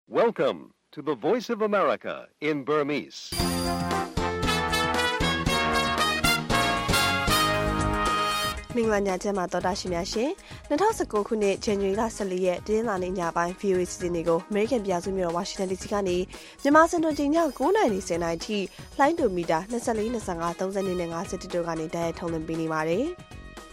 Welcome to the Voice of America in Burmese. ။မင်္ဂလာညချမ်းပါတော်တာရှင်များရှင်2019ခုနှစ်ဇန်နဝါရီလ14ရက်တင်းလာနေ့ညပိုင်း VOA စီစဉ်တွေကို American ပြည်သူမျိုး Washington DC ကနေမြန်မာစံတော်ချိန်ည9:10နာရီထိလိုင်းဒိုမီတာ24 25 30နဲ့50တို့ကနေတိုက်ရိုက်ထုတ်လွှင့်ပေးနေပါတယ်။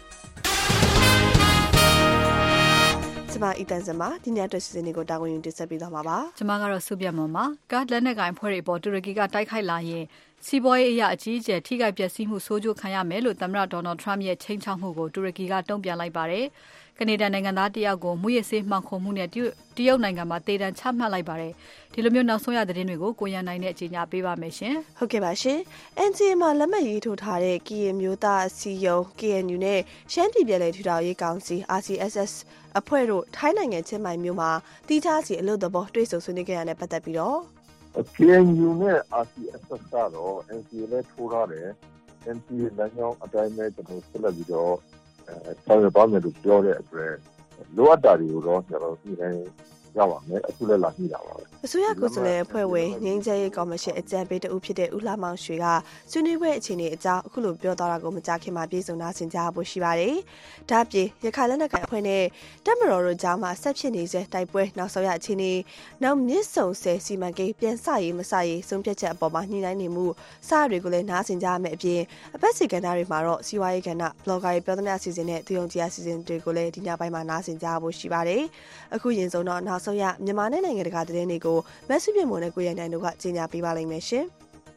ကျွန်မအီတန်စမဒီညအတွက်စီစဉ်တွေကိုတာဝန်ယူတင်ဆက်ပေးသွားမှာပါ။ကျွန်မကတော့စုပြတ်မော်မှာကားလက်နက်ကိုင်ဖွဲ့တွေပေါ်တူရကီကတိုက်ခိုက်လာရင်စီးပွားရေးအရာအကြီးအကျယ်ထိခိုက်ပျက်စီးမှုဆိုးကျိုးခံရမယ်လို့သမ္မတ Donald Trump ရဲ့ချိန်ချောက်မှုကိုတူရကီကတုံ့ပြန်လိုက်ပါတယ်။ကနေဒါနိုင်ငံသားတယောက်ကိုမူရစ်ဆေးမှောင်ခိုမှုနဲ့တရုတ်နိုင်ငံမှာတေတံချမှတ်လိုက်ပါတယ်။ဒီလိုမျိုးနောက်ဆုံးရသတင်းတွေကိုကိုရန်နိုင်နဲ့အကြေညာပေးပါမယ်ရှင်။ဟုတ်ကဲ့ပါရှင်။ NCA မှာလက်မှတ်ရေးထိုးထားတဲ့ KA မျိုးသားအစည်းအရုံး KNU နဲ့ရှမ်းပြည်ပြည်နယ်ထူထောင်ရေးကောင်စီ RCSS အဖွဲ့တို့ထိုင်းနိုင်ငံချင်းမိုင်မြို့မှာတီးခြားစီအလို့သဘောတွေ့ဆုံဆွေးနွေးခဲ့ရတဲ့ပတ်သက်ပြီးတော့ KNU နဲ့ RCSS ကတော့ NCA နဲ့ထိုးထားတယ်။ NCA လမ်းကြောင်းအတိုင်းပဲကျွန်တော်ဆက်လက်ပြီးတော့ဆောင်ရွက်ပါမယ်လို့ပြောတဲ့အတွက်လိုအပ်တာတွေကိုတော့ကျွန်တော်ဒီတိုင်းရပါမယ်။အခုလည်းလာကြည့်တာပါပဲ။အစိုးရကိုယ်စားလှယ်အဖွဲ့ဝင်ငင်းကျဲရေးကော်မရှင်အကြံပေးတဦးဖြစ်တဲ့ဦးလှမောင်ရွှေကဆွေးနွေးပွဲအခြေအနေအကြောင်းအခုလိုပြောသွားတာကိုမကြားခင်မှာပြည်စုံနာဆင်ကြားဖို့ရှိပါတယ်။ဒါ့အပြင်ရခိုင်လက်နက်ကိုင်အဖွဲ့နဲ့တပ်မတော်တို့ကြားမှာဆက်ဖြစ်နေစေတိုက်ပွဲနောက်ဆုံးရအခြေအနေနောက်မြစ်ဆုံဆယ်စီမံကိန်းပြန်စရေးမစရေးဆုံးဖြတ်ချက်အပေါ်မှာညှိနှိုင်းနေမှုစတွေကိုလည်းနားဆင်ကြရမယ်အပြင်အပတ်စီကဏ္ဍတွေမှာတော့စီးပွားရေးကဏ္ဍဘလော့ဂါတွေပြောသမျှအစီအစဉ်နဲ့သူယုံကြည်အစီအစဉ်တွေကိုလည်းဒီညပိုင်းမှာနားဆင်ကြဖို့ရှိပါတယ်။အခုရင်ဆုံးတော့နောက်ဆုံးရမြန်မာနိုင်ငံတကာသတင်းတွေကိုမက်ဆေ့ချ်မွန်နဲ့ကိုရန်နိုင်တို့ကကြီးညာပေးပါလိမ့်မယ်ရှင်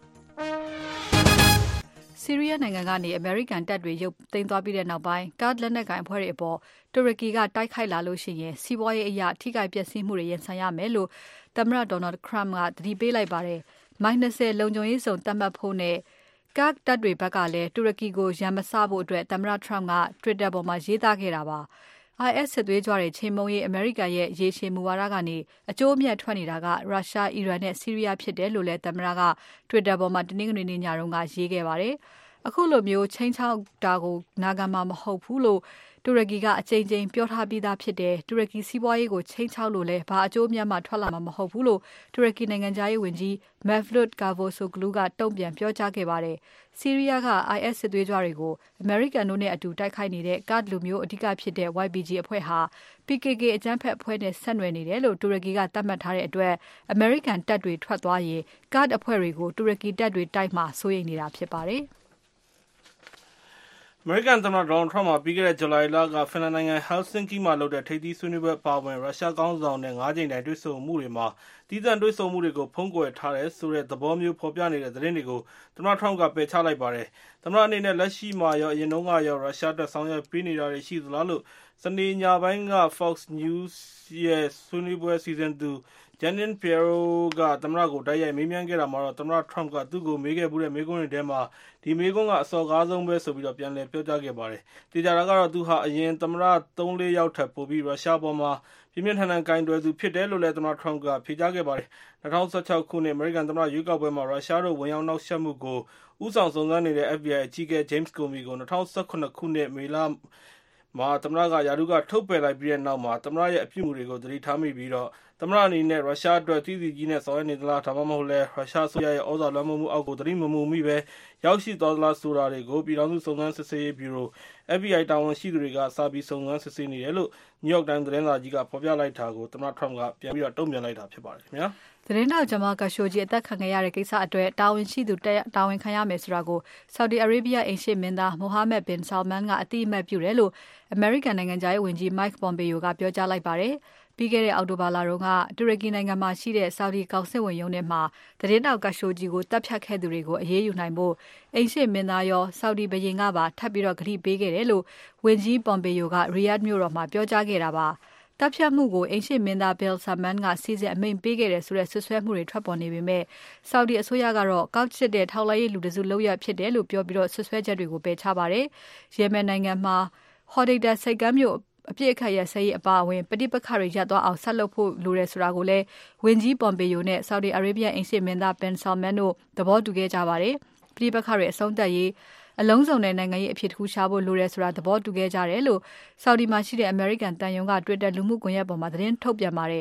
။ဆီးရီးယားနိုင်ငံကနေအမေရိကန်တပ်တွေရုပ်သိမ်းသွားပြီးတဲ့နောက်ပိုင်းကားလက်နက်ကိုင်အဖွဲ့တွေအပေါ်တူရကီကတိုက်ခိုက်လာလို့ရှိရင်စီးပွားရေးအရာထိခိုက်ပျက်စီးမှုတွေရင်ဆိုင်ရမယ်လို့သမ္မတ Donald Trump ကသတိပေးလိုက်ပါတယ်။မိုင်20လုံခြုံရေးဆောင်သတ်မှတ်ဖို့နဲ့ကားတပ်တွေဘက်ကလည်းတူရကီကိုရန်မစဖို့အတွက်သမ္မတ Trump က Twitter ပေါ်မှာရေးသားခဲ့တာပါ။ IS စစ်သွေးကြွတွေချိန်မုံရေးအမေရိကန်ရဲ့ရေရှည်မူဝါဒကနေအကျိုးအမြတ်ထွက်နေတာကရုရှား၊အီရန်နဲ့ဆီးရီးယားဖြစ်တယ်လို့လည်းသမ္မတက Twitter ပေါ်မှာတနင်္ဂနွေနေ့ညတုန်းကရေးခဲ့ပါတယ်။အခုလိုမျိုးချိန်ချောက်တာကိုနာခံမှာမဟုတ်ဘူးလို့တူရကီကအကြိမ်ကြိမ်ပြောထားပြီးသားဖြစ်တယ်။တူရကီစီးပွားရေးကိုချိန်ချောက်လို့လည်းဘာအကျိုးအမြတ်မှထွက်လာမှာမဟုတ်ဘူးလို့တူရကီနိုင်ငံသားရေးဝန်ကြီး Mevlut Cavusoglu ကတုံ့ပြန်ပြောကြားခဲ့ပါတယ်။ဆီးရီးယားက IS စစ်သွေးကြွတွေကိုအမေရိကန်တို့နဲ့အတူတိုက်ခိုက်နေတဲ့ကာ့ဒ်လူမျိုးအဓိကဖြစ်တဲ့ YPG အဖွဲ့ဟာ PKK အကြမ်းဖက်အဖွဲ့နဲ့ဆက်နွယ်နေတယ်လို့တူရကီကသတ်မှတ်ထားတဲ့အတွက်အမေရိကန်တပ်တွေထွက်သွားရင်ကာ့ဒ်အဖွဲ့တွေကိုတူရကီတပ်တွေတိုက်မှာစိုးရိမ်နေတာဖြစ်ပါတယ်။အမေရိကန်သမ္မတ Donald Trump မှာပြီးခဲ့တဲ့ဇူလိုင်လကဖင်လန်နိုင်ငံ Helsinki မှာလုပ်တဲ့ထိပ်သီးဆွေးနွေးပွဲပါဝင်ရုရှားခေါင်းဆောင်နဲ့9ကြိမ်တိုင်တွေ့ဆုံမှုတွေမှာတီးသန့်တွေ့ဆုံမှုတွေကိုဖုံးကွယ်ထားတယ်ဆိုတဲ့သဘောမျိုးဖော်ပြနေတဲ့သတင်းတွေကိုသမ္မတ Trump ကပယ်ချလိုက်ပါတယ်။သမ္မတအနေနဲ့လက်ရှိမှာရောအရင်တုန်းကရောရုရှားတပ်ဆောင်ရွက်ပေးနေတာတွေရှိသလားလို့စနေညပိုင်းက Fox News ရဲ့ဆွေးနွေးပွဲစီစဉ်သူ Jeanine Pirro ကသမ္မတကိုတိုက်ရိုက်မေးမြန်းခဲ့တာမှာတော့သမ္မတ Trump ကသူ့ကိုမေးခဲ့မှုတဲ့မေးခွန်းတွေထဲမှာဒီမေးခွန်းကအစော်ကားဆုံးပဲဆိုပြီးတော့ပြန်လည်ပြောကြားခဲ့ပါတယ်။တေချာတာကတော့သူဟာအရင်သမ္မတ 3-4 ယောက်ထက်ပိုပြီးရုရှားပေါ်မှာပြင်းပြင်းထန်ထန်ကင်တွယ်သူဖြစ်တယ်လို့လည်းသမ္မတ Trump ကဖြေကြားခဲ့ပါတယ်။2016ခုနှစ်အမေရိကန်သမ္မတရွေးကောက်ပွဲမှာရုရှားတို့ဝင်ရောက်နှောက်ယှက်မှုကိုဦးဆောင်စုံစမ်းနေတဲ့ FBI အကြီးအကဲ James Comey ကို2017ခုနှစ်မေလမှာသမ္မတကရာထူးကထုတ်ပယ်လိုက်ပြီးတဲ့နောက်မှာသမ္မတရဲ့အပြုအမူတွေကိုသတိထားမိပြီးတော့သမ္မတအနေနဲ့ရုရှားအတွက်တည်တည်ကြီးနဲ့ဆောင်ရွက်နေသလားဒါမှမဟုတ်လဲရုရှားအစိုးရရဲ့ဩဇာလွှမ်းမိုးမှုအောက်ကိုသတိမမူမိပဲရောက်ရှိသွားသလားဆိုတာတွေကိုပြည်ထောင်စုစုံစမ်းစစ်ဆေးရေးဗျူရို FBI တာဝန်ရှိသူတွေကစာပြီးစုံစမ်းစစ်ဆေးနေတယ်လို့ New York Times သတင်းစာကြီးကဖော်ပြလိုက်တာကိုသမ္မတ Trump ကပြန်ပြီးတော့တုံ့ပြန်လိုက်တာဖြစ်ပါတယ်ခင်ဗျာ။သတင်းတောက်ဂျမာကာရှိုဂျီအသက်ခံခဲ့ရတဲ့ကိစ္စအတွက်တာဝန်ရှိသူတာဝန်ခံရမယ်ဆိုတာကို Saudi Arabia အိမ်ရှေ့မင်းသား Mohammed bin Salman ကအတိအမှတ်ပြုတယ်လို့ American နိုင်ငံသားရေးဝန်ကြီး Mike Pompeo ကပြောကြားလိုက်ပါတယ်။ပြီးခဲ့တဲ့အောက်တိုဘာလတုန်းကတူရကီနိုင်ငံမှာရှိတဲ့ Saudi ကောင်စစ်ဝင်ရုံးထဲမှာသတင်းတောက်ကာရှိုဂျီကိုတပ်ဖြတ်ခဲ့သူတွေကိုအရေးယူနိုင်ဖို့အိမ်ရှေ့မင်းသားရော Saudi ဘုရင်ကပါထပ်ပြီးတော့ဂရုပေးခဲ့တယ်လို့ဝန်ကြီး Pompeo က Riyadh မြို့တော်မှာပြောကြားခဲ့တာပါ။တပ်ဖြတ်မှုကိုအိမ်ရှေ့မင်းသား Bin Salman ကစီစဉ်အမိန့်ပေးခဲ့တယ်ဆိုတဲ့ဆွဆွဲမှုတွေထွက်ပေါ်နေပေမဲ့ Saudi အစိုးရကတော့ကောက်ချစ်တဲ့ထောက်လှမ်းရေးလူတစုလုပ်ရဖြစ်တယ်လို့ပြောပြီးတော့ဆွဆွဲချက်တွေကိုပယ်ချပါတယ်။ Yemen နိုင်ငံမှာ Hodeida ဆိပ်ကမ်းမြို့အပြစ်အခတ်ရစရေးအပါအဝင်ပဋိပက္ခတွေရပ်သွားအောင်ဆက်လုပ်ဖို့လိုတယ်ဆိုတာကိုလည်းဝန်ကြီး Pompeo နဲ့ Saudi Arabia အိမ်ရှေ့မင်းသား Bin Salman တို့သဘောတူခဲ့ကြပါတယ်။ပဋိပက္ခတွေအဆုံးသတ်ရေးအလုံးစုံတဲ့နိုင်ငံရေးအဖြစ်တစ်ခုရှာဖို့လိုတယ်ဆိုတာသဘောတူခဲ့ကြတယ်လို့ Saudi မှာရှိတဲ့ American တန်ယုံက Twitter လူမှုကွန်ရက်ပေါ်မှာသတင်းထုတ်ပြန်ပါတယ်။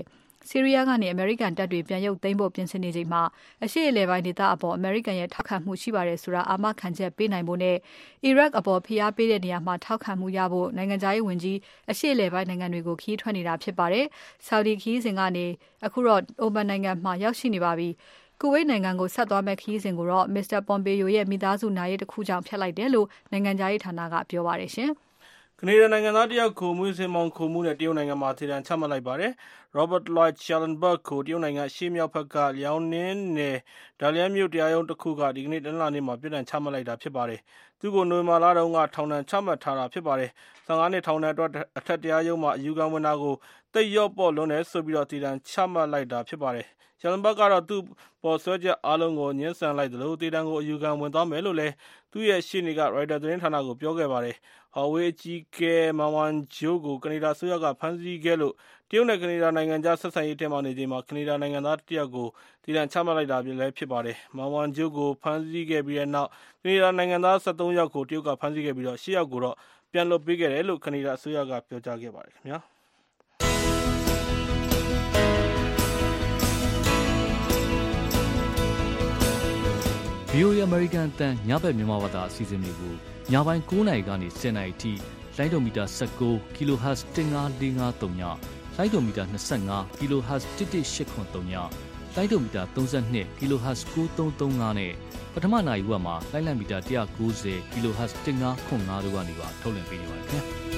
ဆီးရီးယားကနေအမေရိကန်တပ်တွေပြန်ရုပ်သိမ်းဖို့ပြင်ဆင်နေချိန်မှာအရှေ့အလယ်ပိုင်းဒေသအပေါ်အမေရိကန်ရဲ့ထောက်ခံမှုရှိပါတယ်ဆိုတာအာမခံချက်ပေးနိုင်ဖို့နဲ့အီရတ်အပေါ်ဖိအားပေးတဲ့နေရာမှာထောက်ခံမှုရဖို့နိုင်ငံခြားရေးဝန်ကြီးအရှေ့အလယ်ပိုင်းနိုင်ငံတွေကိုခီးထွက်နေတာဖြစ်ပါတယ်။ဆော်ဒီခီးစဉ်ကနေအခုတော့အိုမန်နိုင်ငံမှာရောက်ရှိနေပါပြီ။ကူဝိတ်နိုင်ငံကိုဆက်သွားမဲ့ခီးစဉ်ကိုတော့ Mr. Pompeo ရဲ့မိသားစုနာရေးတစ်ခုကြောင့်ဖျက်လိုက်တယ်လို့နိုင်ငံခြားရေးဌာနကပြောပါတယ်ရှင်။ကနေဒါနိုင်ငံသားတယောက်ကိုမွေးစင်မောင်ခိုမှုနဲ့တရုတ်နိုင်ငံမှာသေဒဏ်ချမှတ်လိုက်ပါတယ်။ Robert Lloyd Schellenberg ကိုတရုတ်နိုင်ငံရှေ့မြောက်ဘက်ကလျောင်းနင်းနယ်ဒါလျန်မြို့တရားရုံးတစ်ခုကဒီကနေ့တနင်္လာနေ့မှာပြည်ဒဏ်ချမှတ်လိုက်တာဖြစ်ပါတယ်။သူ့ကိုနိုဝင်ဘာလတုန်းကထောင်ဒဏ်ချမှတ်ထားတာဖြစ်ပါတယ်။15နှစ်ထောင်ဒဏ်အတွက်အထက်တရားရုံးမှာအယူခံဝင်တာကိုသိပ်ရော့ပေါ့လွန်းတယ်ဆိုပြီးသေဒဏ်ချမှတ်လိုက်တာဖြစ်ပါတယ်။ Schellenberg ကတော့သူ့ပေါ်စွဲချက်အားလုံးကိုငြင်းဆန်လိုက်သလိုသေဒဏ်ကိုအယူခံဝင်သွားမယ်လို့လည်းသူ့ရဲ့ရှေ့နေက Reuters သတင်းဌာနကိုပြောခဲ့ပါတယ်။ Huawei အကြီးအကဲ Meng Wanzhou ကိုကနေဒါအစိုးရကဖမ်းဆီးခဲ့လို့တရုတ်နဲ့ကနေဒါနိုင်ငံကြားဆက်ဆံရေးတင်းမာနေချိန်မှာကနေဒါနိုင်ငံသားတစ်ယောက်ကိုသေဒဏ်ချမှတ်လိုက်တာလည်းဖြစ်ပါတယ်။ Meng Wanzhou ကိုဖမ်းဆီးခဲ့ပြီးတဲ့နောက်ကနေဒါနိုင်ငံသား13ယောက်ကိုတရုတ်ကဖမ်းဆီးခဲ့ပြီး8ယောက်ကိုတော့ပြန်လွှတ်ပေးခဲ့တယ်လို့ကနေဒါအစိုးရကပြောကြားခဲ့ပါတယ်ခင်ဗျာ။ VOA American အတန်းညဘက်မြန်မာဘာသာအစီအစဉ်တွေကိုညပိုင်း9:00နာရီကနေ10:00နာရီထိလိုင်းဒိုမီတာ19 kHz 15453ညလိုင်းဒိုမီတာ25 kHz 11883ညလိုင်းဒိုမီတာ32 kHz 9335နဲ့ပထမနာရီဝက်မှာလိုင်းလံမီတာ190 kHz 1505တို့ကနေပါထုတ်လွှင့်ပေးနေပါတယ်ခင်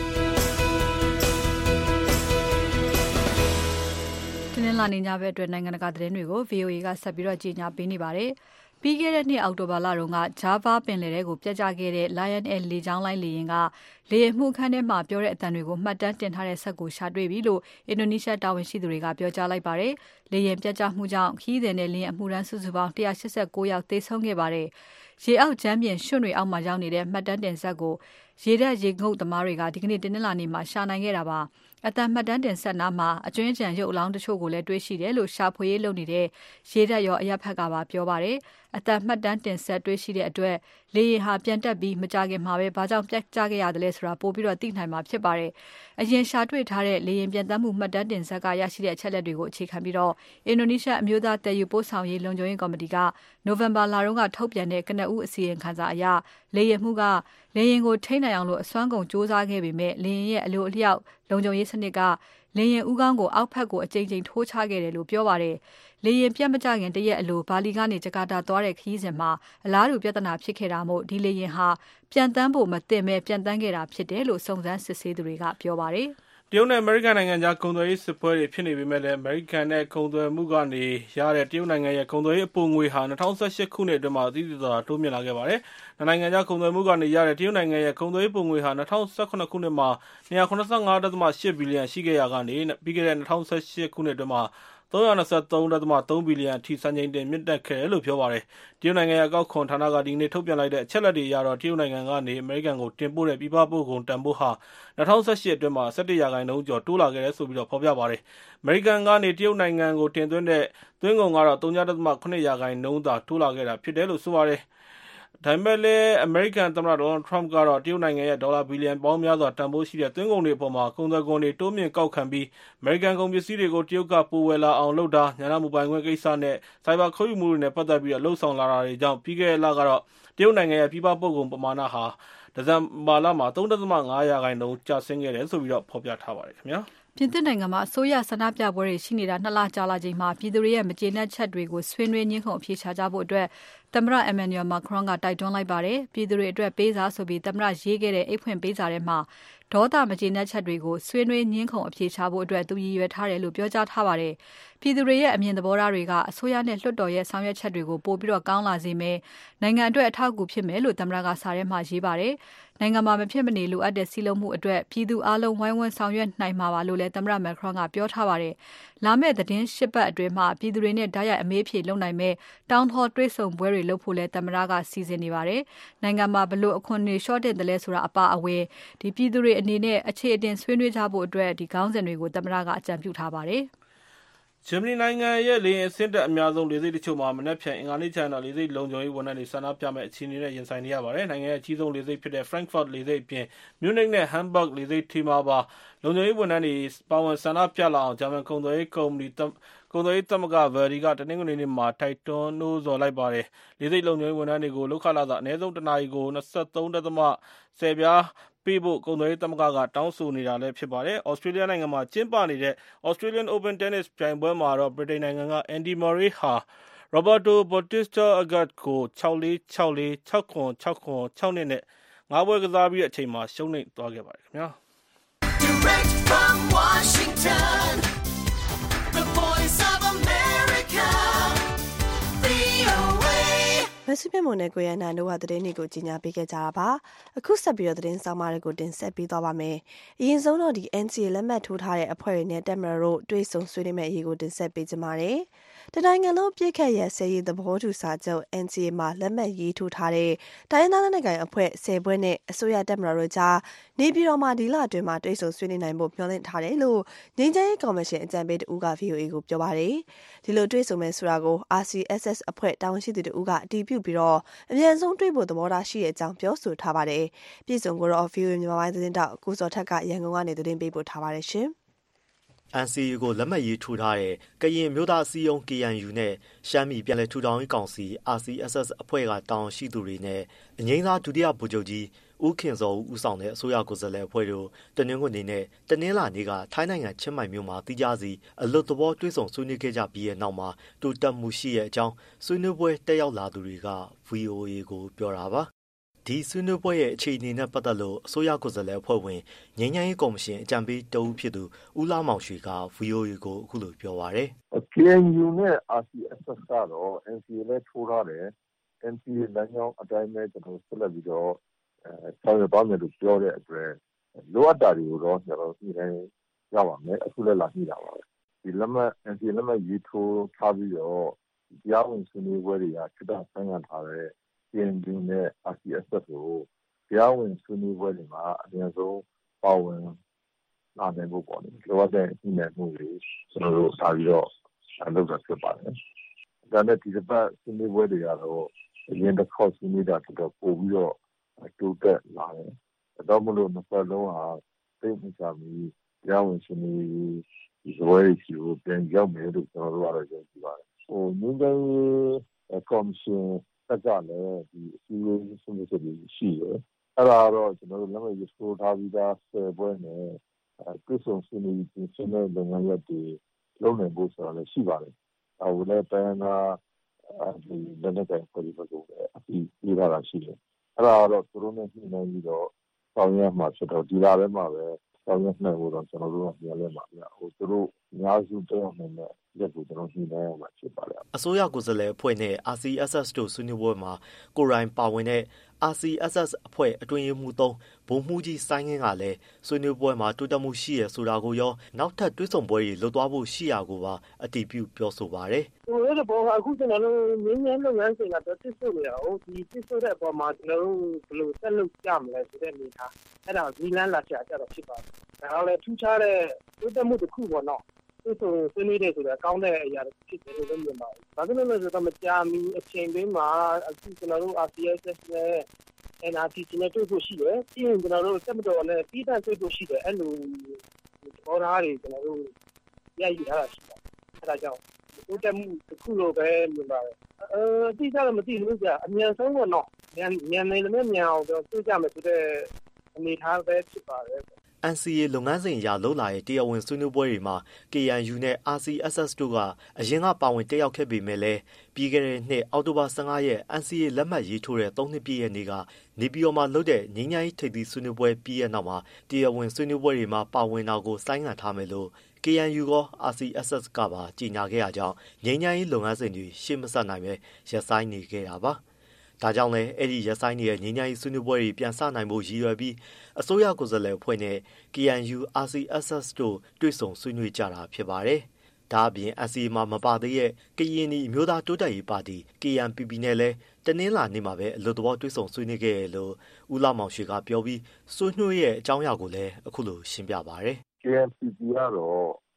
ဗျာ။တင်းလာနေညဘက်အတွက်နိုင်ငံတကာသတင်းတွေကို VOA ကဆက်ပြီးတော့ကြီးညာပေးနေပါတယ်။ပြီးခဲ့တဲ့နှစ်အောက်တိုဘာလတုန်းက Java ပင်လယ်ထဲကိုပြတ်ကျခဲ့တဲ့ Lion Air လေကြောင်းလိုင်းလေယာဉ်ကလေယာဉ်မှုခန်းထဲမှာပြောတဲ့အသံတွေကိုမှတ်တမ်းတင်ထားတဲ့ဆက်ကိုရှာတွေ့ပြီလို့အင်ဒိုနီးရှားတာဝန်ရှိသူတွေကပြောကြားလိုက်ပါတယ်။လေယာဉ်ပြတ်ကျမှုကြောင့်ခရီးသည်နဲ့လေယာဉ်အမှုထမ်းစုစုပေါင်း189ယောက်သေဆုံးခဲ့ပါတယ်။ရေအောက်ချမ်းပြင်ရွှွန့်တွေအောက်မှာရောက်နေတဲ့မှတ်တမ်းတင်ဆက်ကိုရေတပ်ရေငုပ်သမားတွေကဒီကနေ့တင်းနှလာနေမှာရှာနိုင်ခဲ့တာပါ။အတန်မှတ်တမ်းတင်ဆက်နားမှာအကျွင်းကြံရုပ်အလောင်းတချို့ကိုလည်းတွေ့ရှိတယ်လို့ရှာဖွေရေးလုပ်နေတဲ့ရေတပ်ရောအရပ်ဖက်ကပါပြောပါတယ်။အတန်မှတ်တမ်းတင်ဆက်တွေ့ရှိတဲ့အတွက်လေယာဉ်ဟာပြန်တက်ပြီးမကြခင်မှာပဲဘာကြောင့်ပြတ်ကျခဲ့ရတယ်လဲဆိုတာပို့ပြီးတော့သိနိုင်မှာဖြစ်ပါတယ်။အရင်ရှာတွေ့ထားတဲ့လေယာဉ်ပြန်တက်မှုမှတ်တမ်းတင်ဆက်ကရရှိတဲ့အချက်လက်တွေကိုအခြေခံပြီးတော့အင်ဒိုနီးရှားအမျိုးသားတည်ယူပို့ဆောင်ရေးလုံခြုံရေးကော်မတီကနိုဝင်ဘာလတုန်းကထုတ်ပြန်တဲ့ကနဦးအစီရင်ခံစာအရလေယာဉ်မှုကလေယာဉ်ကိုထိန်းနိုင်အောင်လို့အစွမ်းကုန်စ조사ခဲ့ပေမဲ့လေယာဉ်ရဲ့အလိုအလျောက်လုံခြုံရေးစနစ်ကလေယာဉ်ဦးခေါင်းကိုအောက်ဖက်ကိုအကြိမ်ကြိမ်ထိုးချခဲ့တယ်လို့ပြောပါတယ်။လေယာဉ်ပြတ်မကျခင်တရက်အလိုဘာလီကနေဂျကာတာသွားတဲ့ခရီးစဉ်မှာအလားတူပြဿနာဖြစ်ခဲ့တာမို့ဒီလေယာဉ်ဟာပြန်တန်းဖို့မသင့်ပဲပြန်တန်းခဲ့တာဖြစ်တယ်လို့စုံစမ်းစစ်ဆေးသူတွေကပြောပါတယ်။တရုတ်နဲ့အမေရိကန်နိုင်ငံကြားကုန်သွယ်ရေးစစ်ပွဲတွေဖြစ်နေပေမဲ့လည်းအမေရိကန်နဲ့ကုန်သွယ်မှုကနေရတဲ့တရုတ်နိုင်ငံရဲ့ကုန်သွယ်ရေးအပိုငွေဟာ2018ခုနှစ်အတွင်းမှာအသီးသီးသာတိုးမြင့်လာခဲ့ပါတယ်။နိုင်ငံခြားကုန်သွယ်မှုကနေရတဲ့တရုတ်နိုင်ငံရဲ့ကုန်သွယ်ရေးပိုငွေဟာ2018ခုနှစ်မှာ285.8ဘီလီယံရှိခဲ့ရာကနေပြီးခဲ့တဲ့2018ခုနှစ်အတွင်းမှာ323.3ဘီလီယံအထိစံချိန်တင်မြင့်တက်ခဲ့တယ်လို့ပြောပါတယ်။တရုတ်နိုင်ငံရဲ့အကောက်ခွန်ဌာနကဒီနေ့ထုတ်ပြန်လိုက်တဲ့အချက်လက်တွေအရတော့တရုတ်နိုင်ငံကနေအမေရိကန်ကိုတင်ပို့တဲ့ပြည်ပပို့ကုန်တန်ဖိုးဟာ2018အတွင်းမှာ17%ကျော်တိုးလာခဲ့တယ်ဆိုပြီးတော့ဖော်ပြပါတယ်။အမေရိကန်ကနေတရုတ်နိုင်ငံကိုတင်သွင်းတဲ့သွင်းကုန်ကတော့3.7%သာတိုးလာခဲ့တာဖြစ်တယ်လို့ဆိုပါတယ်။ဒါပေမဲ့လည်းအမေရိကန်သမ္မတဒေါ်နယ်ထရမ့်ကတော့တရုတ်နိုင်ငံရဲ့ဒေါ်လာဘီလီယံပေါင်းများစွာတန်ဖိုးရှိတဲ့သွင်းကုန်တွေအပေါ်မှာကုန်သွယ်ခွန်တွေတိုးမြင့်ကောက်ခံပြီးအမေရိကန်ကုန်ပစ္စည်းတွေကိုတရုတ်ကပိုဝယ်လာအောင်လုပ်တာ၊ဉာဏမူပိုင်ခွင့်ကိစ္စနဲ့စိုက်ဘာခိုးယူမှုတွေနဲ့ပတ်သက်ပြီးလှုပ်ဆောင်လာတာတွေကြောင့်ပြီးခဲ့တဲ့လကတော့တရုတ်နိုင်ငံရဲ့ပြည်ပပို့ကုန်ပမာဏဟာဒီဇင်ဘာလမှာ3.5%ကျဆင်းခဲ့တယ်ဆိုပြီးတော့ဖော်ပြထားပါတယ်ခင်ဗျာ။ပြင်သစ်နိုင်ငံမှာအစိုးရဆန္ဒပြပွဲတွေရှိနေတာ2လကြာလာချိန်မှာပြည်သူတွေရဲ့မကျေနပ်ချက်တွေကိုဆွေးနွေးညှိနှိုင်းအဖြေရှာကြဖို့အတွက်သမ္မတ Emmanuel Macron ကတိုက်တွန်းလိုက်ပါတယ်။ပြည်သူတွေအတွက်ပေးစာဆိုပြီးသမ္မတရေးခဲ့တဲ့အိတ်ဖွင့်ပေးစာထဲမှာဒေါသမကျေနပ်ချက်တွေကိုဆွေးနွေးညှိနှိုင်းအဖြေရှာဖို့အတွက်သူရည်ရွယ်ထားတယ်လို့ပြောကြားထားပါတယ်။ပြည်သူတွေရဲ့အမြင်သဘောထားတွေကအစိုးရနဲ့လွှတ်တော်ရဲ့ဆောင်ရွက်ချက်တွေကိုပိုပြီးတော့ကောင်းလာစေမယ်။နိုင်ငံအတွက်အထောက်အကူဖြစ်မယ်လို့သမ္မတကစာထဲမှာရေးပါတယ်။နိုင်ငံမှာမဖြစ်မနေလိုအပ်တဲ့စီးလုံးမှုအတွက်ပြည်သူအလုံးဝိုင်းဝန်းဆောင်ရွက်နိုင်မှာပါလို့လည်းသမ္မတ Macron ကပြောထားပါတယ်။လာမယ့်သတင်း8ပတ်အတွင်းမှာပြည်သူတွေနဲ့ဓာတ်ရိုက်အမေးအဖြေလုပ်နိုင်မဲ့ Town Hall တွေ့ဆုံပွဲတွေလုပ်ဖို့လည်းသမ္မတကစီစဉ်နေပါတယ်။နိုင်ငံမှာဘလို့အခွန်တွေလျှော့တင်တယ်လဲဆိုတာအပါအဝင်ဒီပြည်သူတွေအနေနဲ့အခြေအတင်ဆွေးနွေးကြဖို့အတွက်ဒီခေါင်းစဉ်တွေကိုသမ္မတကအကြံပြုထားပါတယ်။ဂျာမနီနိုင်ငံရဲ့လေယာဉ်အဆင့်တက်အများဆုံးလေဆိပ်တချို့မှာမနက်ဖြန်အင်္ဂါနေ့ကျရင်တော့လေဆိပ်လုံခြုံရေးဝန်ထမ်းတွေဆန္ဒပြမဲ့အခြေအနေနဲ့ရင်ဆိုင်နေရပါတယ်။နိုင်ငံရဲ့အကြီးဆုံးလေဆိပ်ဖြစ်တဲ့ Frankfurt လေဆိပ်အပြင် Munich နဲ့ Hamburg လေဆိပ်တွေမှာပါလုံခြုံရေးဝန်ထမ်းတွေပါဝင်ဆန္ဒပြလာအောင်ဂျာမန်ကုန်သွယ်ရေးသမဂ္ဂ Verdi ကတနင်္ဂနွေနေ့မှာတိုက်တွန်းနှိုးဆော်လိုက်ပါတယ်။လေဆိပ်လုံခြုံရေးဝန်ထမ်းတွေကိုလုပ်ခလစာအနည်းဆုံးတစ်နာရီကို 23.10 ပြားပေးဖို့ကုန်သွယ်ရေးသမဂ္ဂကတောင်းဆိုနေတာလည်းဖြစ်ပါတယ်။ ဩစတြေးလျနိုင်ငံမှာကျင်းပနေတဲ့ Australian Open Tennis ပြိုင်ပွဲမှာတော့ဗြိတိန်နိုင်ငံက Andy Murray ဟာ Roberto Bautista Agut ကို 6-4, 6-4, 6-7, 6-7, 6-2 နဲ့ 5 ပွဲကစားပြီးတဲ့အချိန်မှာရှုံးနိမ့်သွားခဲ့ပါတယ်ခင်ဗျာ။ Direct from Washington, the voice of America, VOA မဆုပြမုံနဲ့ကိုရနာတို့ဟာသတင်းတွေကိုကြီးညာပေးခဲ့ကြတာပါအခုဆက်ပြီးတော့သတင်းဆောင်မတွေကိုတင်ဆက်ပေးသွားပါမယ်အရင်ဆုံးတော့ဒီ NCA လက်မှတ်ထိုးထားတဲ့အဖွဲ့တွေနဲ့တက်မရတို့တွေ့ဆုံဆွေးနွေးမဲ့အရေးကိုတင်ဆက်ပေးကြပါမယ်တနိုင်ငံလုံးပြည့်ခတ်ရဆဲရေးသဘောတူစာချုပ် NCA မှာလက်မှတ်ရေးထိုးထားတဲ့တိုင်းဒေသနိုင်ငံအဖွဲ့10ဘွဲ့နဲ့အစိုးရတက်မရတို့ကြားနေပြည်တော်မှာဒီလအတွင်းမှာတွေ့ဆုံဆွေးနွေးနိုင်ဖို့မျှော်လင့်ထားတယ်လို့ငြိမ်းချမ်းရေးကော်မရှင်အကြံပေးတဦးက VOA ကိုပြောပါတယ်ဒီလိုတွေ့ဆုံမဲ့ဆိုတာကို RCSS အဖွဲ့တာဝန်ရှိသူတဦးကအတည်ပြုပြီးတော့အမြန်ဆုံးတွေ့ဖို့သဘောထားရှိတဲ့အကြောင်းပြောဆိုထားပါတယ်ပြည်စုံကိုတော့ VOA မြန်မာပိုင်းသတင်းတောက်ကိုစောထက်ကရန်ကုန်ကနေသတင်းပေးပို့ထားပါတယ်ရှင် NCA ကိုလက်မှတ်ရေးထိုးထားတဲ့ကရင်မျိုးသားအစည်းအရုံး KNU နဲ့ရှမ်းပြည်ပြည်လဲထူထောင်ရေးကောင်စီ RCSS အဖွဲ့ကတာဝန်ရှိသူတွေနဲ့အငိမ့်သားဒုတိယဗိုလ်ချုပ်ကြီးဦးခင်စောဦးဆောင်တဲ့အစိုးရကိုယ်စားလှယ်အဖွဲ့တို့တနင်္ဂနွေနေ့နဲ့တနင်္လာနေ့ကထိုင်းနိုင်ငံချင်းမိုင်မြို့မှာတိကျစီအလွတ်သဘောတွေ့ဆုံဆွေးနွေးခဲ့ကြပြီးတဲ့နောက်မှာတိုးတက်မှုရှိတဲ့အကြောင်းဆွေးနွေးပွဲတက်ရောက်လာသူတွေက VOA ကိုပြောတာပါဒီဆွေးနွေးပွဲရဲ့အခြေအနေနဲ့ပတ်သက်လို့အစိုးရကိုယ်စားလှယ်အဖွဲ့ဝင်ငြိမ်းချမ်းရေးကော်မရှင်အကြံပေးတဦးဖြစ်သူဦးလာမောင်ရွှေက VOA ကိုအခုလိုပြောပါရယ် KNU နဲ့ RCSS ကတော့ NCA နဲ့ထိုးထားတယ် NCA လမ်းကြောင်းအတိုင်းပဲကျွန်တော်ဆက်လက်ပြီးတော့ဆောင်ရွက်ပါမယ်လို့ပြောတဲ့အတွက်လိုအပ်တာတွေကိုတော့ကျွန်တော်ဒီတိုင်းရပါမယ်အခုလည်းလာကြည့်တာပါပဲဒီလက်မှတ် NCA လက်မှတ်ရေးထိုးထားပြီးတော့တရားဝင်ဆွေးနွေးပွဲတွေကစိတ်ဓာတ်ဆန်းခံထားတဲ့ KNU နဲ့ RCSS ကိုတရားဝင်ဆွေးနွေးပွဲတွေမှာအများဆုံးပါဝင်လာနိုင်ဖို့ပေါ့လေလိုအပ်တဲ့ညှိနှိုင်းမှုတွေကျွန်တော်တို့စာပြီးတော့လုပ်တာဖြစ်ပါတယ်ဒါနဲ့ဒီတစ်ပတ်ဆွေးနွေးပွဲတွေကတော့အရင်တစ်ခေါက်ဆွေးနွေးတာတော့ပို့ပြီးတော့တိုးတက်လာတယ်တော့မလို့နှစ်ပတ်လုံးဟာသိမကြမီတရားဝင်ဆွေးနွေးဒီဇွဲရီကိုပြန်ရောက်မယ်လို့ကျွန်တော်တို့ကတော့ယုံကြည်ပါတယ်ငြိမ်းချမ်းရေးကော်မရှင်ကလည်းဒီအစည်းအဝေးဆွေးနွေးချက်တွေရှိတယ်အဲ့ဒါတော့ကျွန်တော်တို့လက်မှတ်ရေးထိုးထားပြီးသား10ဘွဲ့နဲ့တွေ့ဆုံဆွေးနွေးပြင်ဆင်တဲ့လုပ်ငန်းရပ်တွေလုပ်နိုင်ဖို့ဆိုတာလည်းရှိပါတယ်ဒါကိုလည်းတိုင်းနာဒီလက်နက်ကိုင်ဖွဲ့ပြီးတော့အပြီးပြရတာရှိတယ်အဲ့ဒါတော့သူတို့နဲ့ညှိနှိုင်းပြီးတော့ဆောင်ရွက်မှာဖြစ်တော့ဒီလာထဲမှာပဲဆောင်ရွက်နိုင်ဖို့တော့ကျွန်တော်တို့ကပြောလဲပါဗျာသူတို့အများစုတောင်းနေတဲ့ရက်ကိုကျွန်တော်ညှိနှိုင်းအောင်မှာဖြစ်ပါတယ်အစိုးရကိုယ်စားလှယ်အဖွဲ့နဲ့ RCSS တို့ဆွေးနွေးပွဲမှာကိုယ်တိုင်ပါဝင်တဲ့ RCSS အဖွဲ့အတွင်းရေးမှူး3ဗိုလ်မှူးကြီးစိုင်းငင်းကလည်းဆွေးနွေးပွဲမှာတိုးတက်မှုရှိရဆိုတာကိုရောနောက်ထပ်တွဲဆောင်ပွဲတွေလုပ်သွားဖို့ရှိရာကိုပါအတည်ပြုပြောဆိုပါတယ်။ဒီလိုပေါ်အခုကျွန်တော်တို့ငင်းငင်းလုပ်ငန်းစဉ်ကတော့တစ်ဆို့နေတာဟုတ်ဒီတစ်ဆို့တဲ့အပေါ်မှာကျွန်တော်တို့ဘယ်လိုဆက်လုပ်ကြမလဲဆိုတဲ့အနေထားအဲ့ဒါဒီလမ်းလာချာကြတော့ဖြစ်ပါတယ်။ဒါတော့လည်းထူးခြားတဲ့တိုးတက်မှုတစ်ခုပေါ့နော်။ဒီဆိုဆွေးနွေးတယ်ဆိုတာကောင်းတဲ့အရာတစ်ခုဖြစ်တယ်လို့မြင်ပါတယ်။ဘာလို့လဲဆိုတော့မကြာမီအချိန်ပေးမှာအခုကျွန်တော်တို့ RCSS နဲ့NRPC နဲ့တွေ့ဖို့ရှိတယ်။ပြီးရင်ကျွန်တော်တို့စက်မတော်နဲ့ပြီးတဲ့တွေ့ဖို့ရှိတယ်အဲ့လိုပေါ်သားတွေကျွန်တော်တို့ရယူထားတာရှိတယ်။အဲ့ဒါကြောင့်တိုးတက်မှုတစ်ခုလိုပဲမြင်ပါတယ်။တိကျတော့မသိဘူးကြာအမြန်ဆုံးတော့မြန်နေလည်းမြန်အောင်တော့တွေ့ကြမယ်ဆိုတဲ့အနေထားပဲဖြစ်ပါတယ်။ NCA လုပ်ငန်းစဉ်အရလှုပ်လာတဲ့တရားဝင်ဆွေးနွေးပွဲတွေမှာ KNU နဲ့ RCSS တို့ကအရင်ကပါဝင်တက်ရောက်ခဲ့ပေမဲ့လည်းပြီးခဲ့တဲ့နှစ်အောက်တိုဘာ15ရက် NCA လက်မှတ်ရေးထိုးတဲ့3နှစ်ပြည့်ရဲ့နေ့ကနေပြည်တော်မှာလုပ်တဲ့ငြိမ်းချမ်းရေးထိပ်သီးဆွေးနွေးပွဲပြီးတဲ့နောက်မှာတရားဝင်ဆွေးနွေးပွဲတွေမှာပါဝင်တာကိုဆိုင်းငံ့ထားမယ်လို့ KNU က RCSS ကပါကြေညာခဲ့ရကြောင်းငြိမ်းချမ်းရေးလုပ်ငန်းစဉ်တွေရှေ့မဆက်နိုင်ပဲရပ်ဆိုင်းနေခဲ့တာပါဒါကြောင့်လည်းအဲ့ဒီရပ်ဆိုင်းနေတဲ့ငြိမ်းချမ်းရေးဆွေးနွေးပွဲတွေပြန်စနိုင်ဖို့ရည်ရွယ်ပြီးအစိုးရကိုယ်စားလှယ်အဖွဲ့နဲ့ KNU RCSS တို့တွေ့ဆုံဆွေးနွေးကြတာဖြစ်ပါတယ်။ဒါအပြင် NCA မှာမပါသေးတဲ့ကရင်နီအမျိုးသားတိုးတက်ရေးပါတီ KNPP နဲ့လည်းတနင်္လာနေ့မှာပဲအလို့တော်တွေ့ဆုံဆွေးနွေးခဲ့ရလို့ဦးလာမောင်ရွှေကပြောပြီးဆွေးနွေးရဲ့အကြောင်းအရာကိုလည်းအခုလိုရှင်းပြပါရယ်။ KNPP ကတော့ဒီ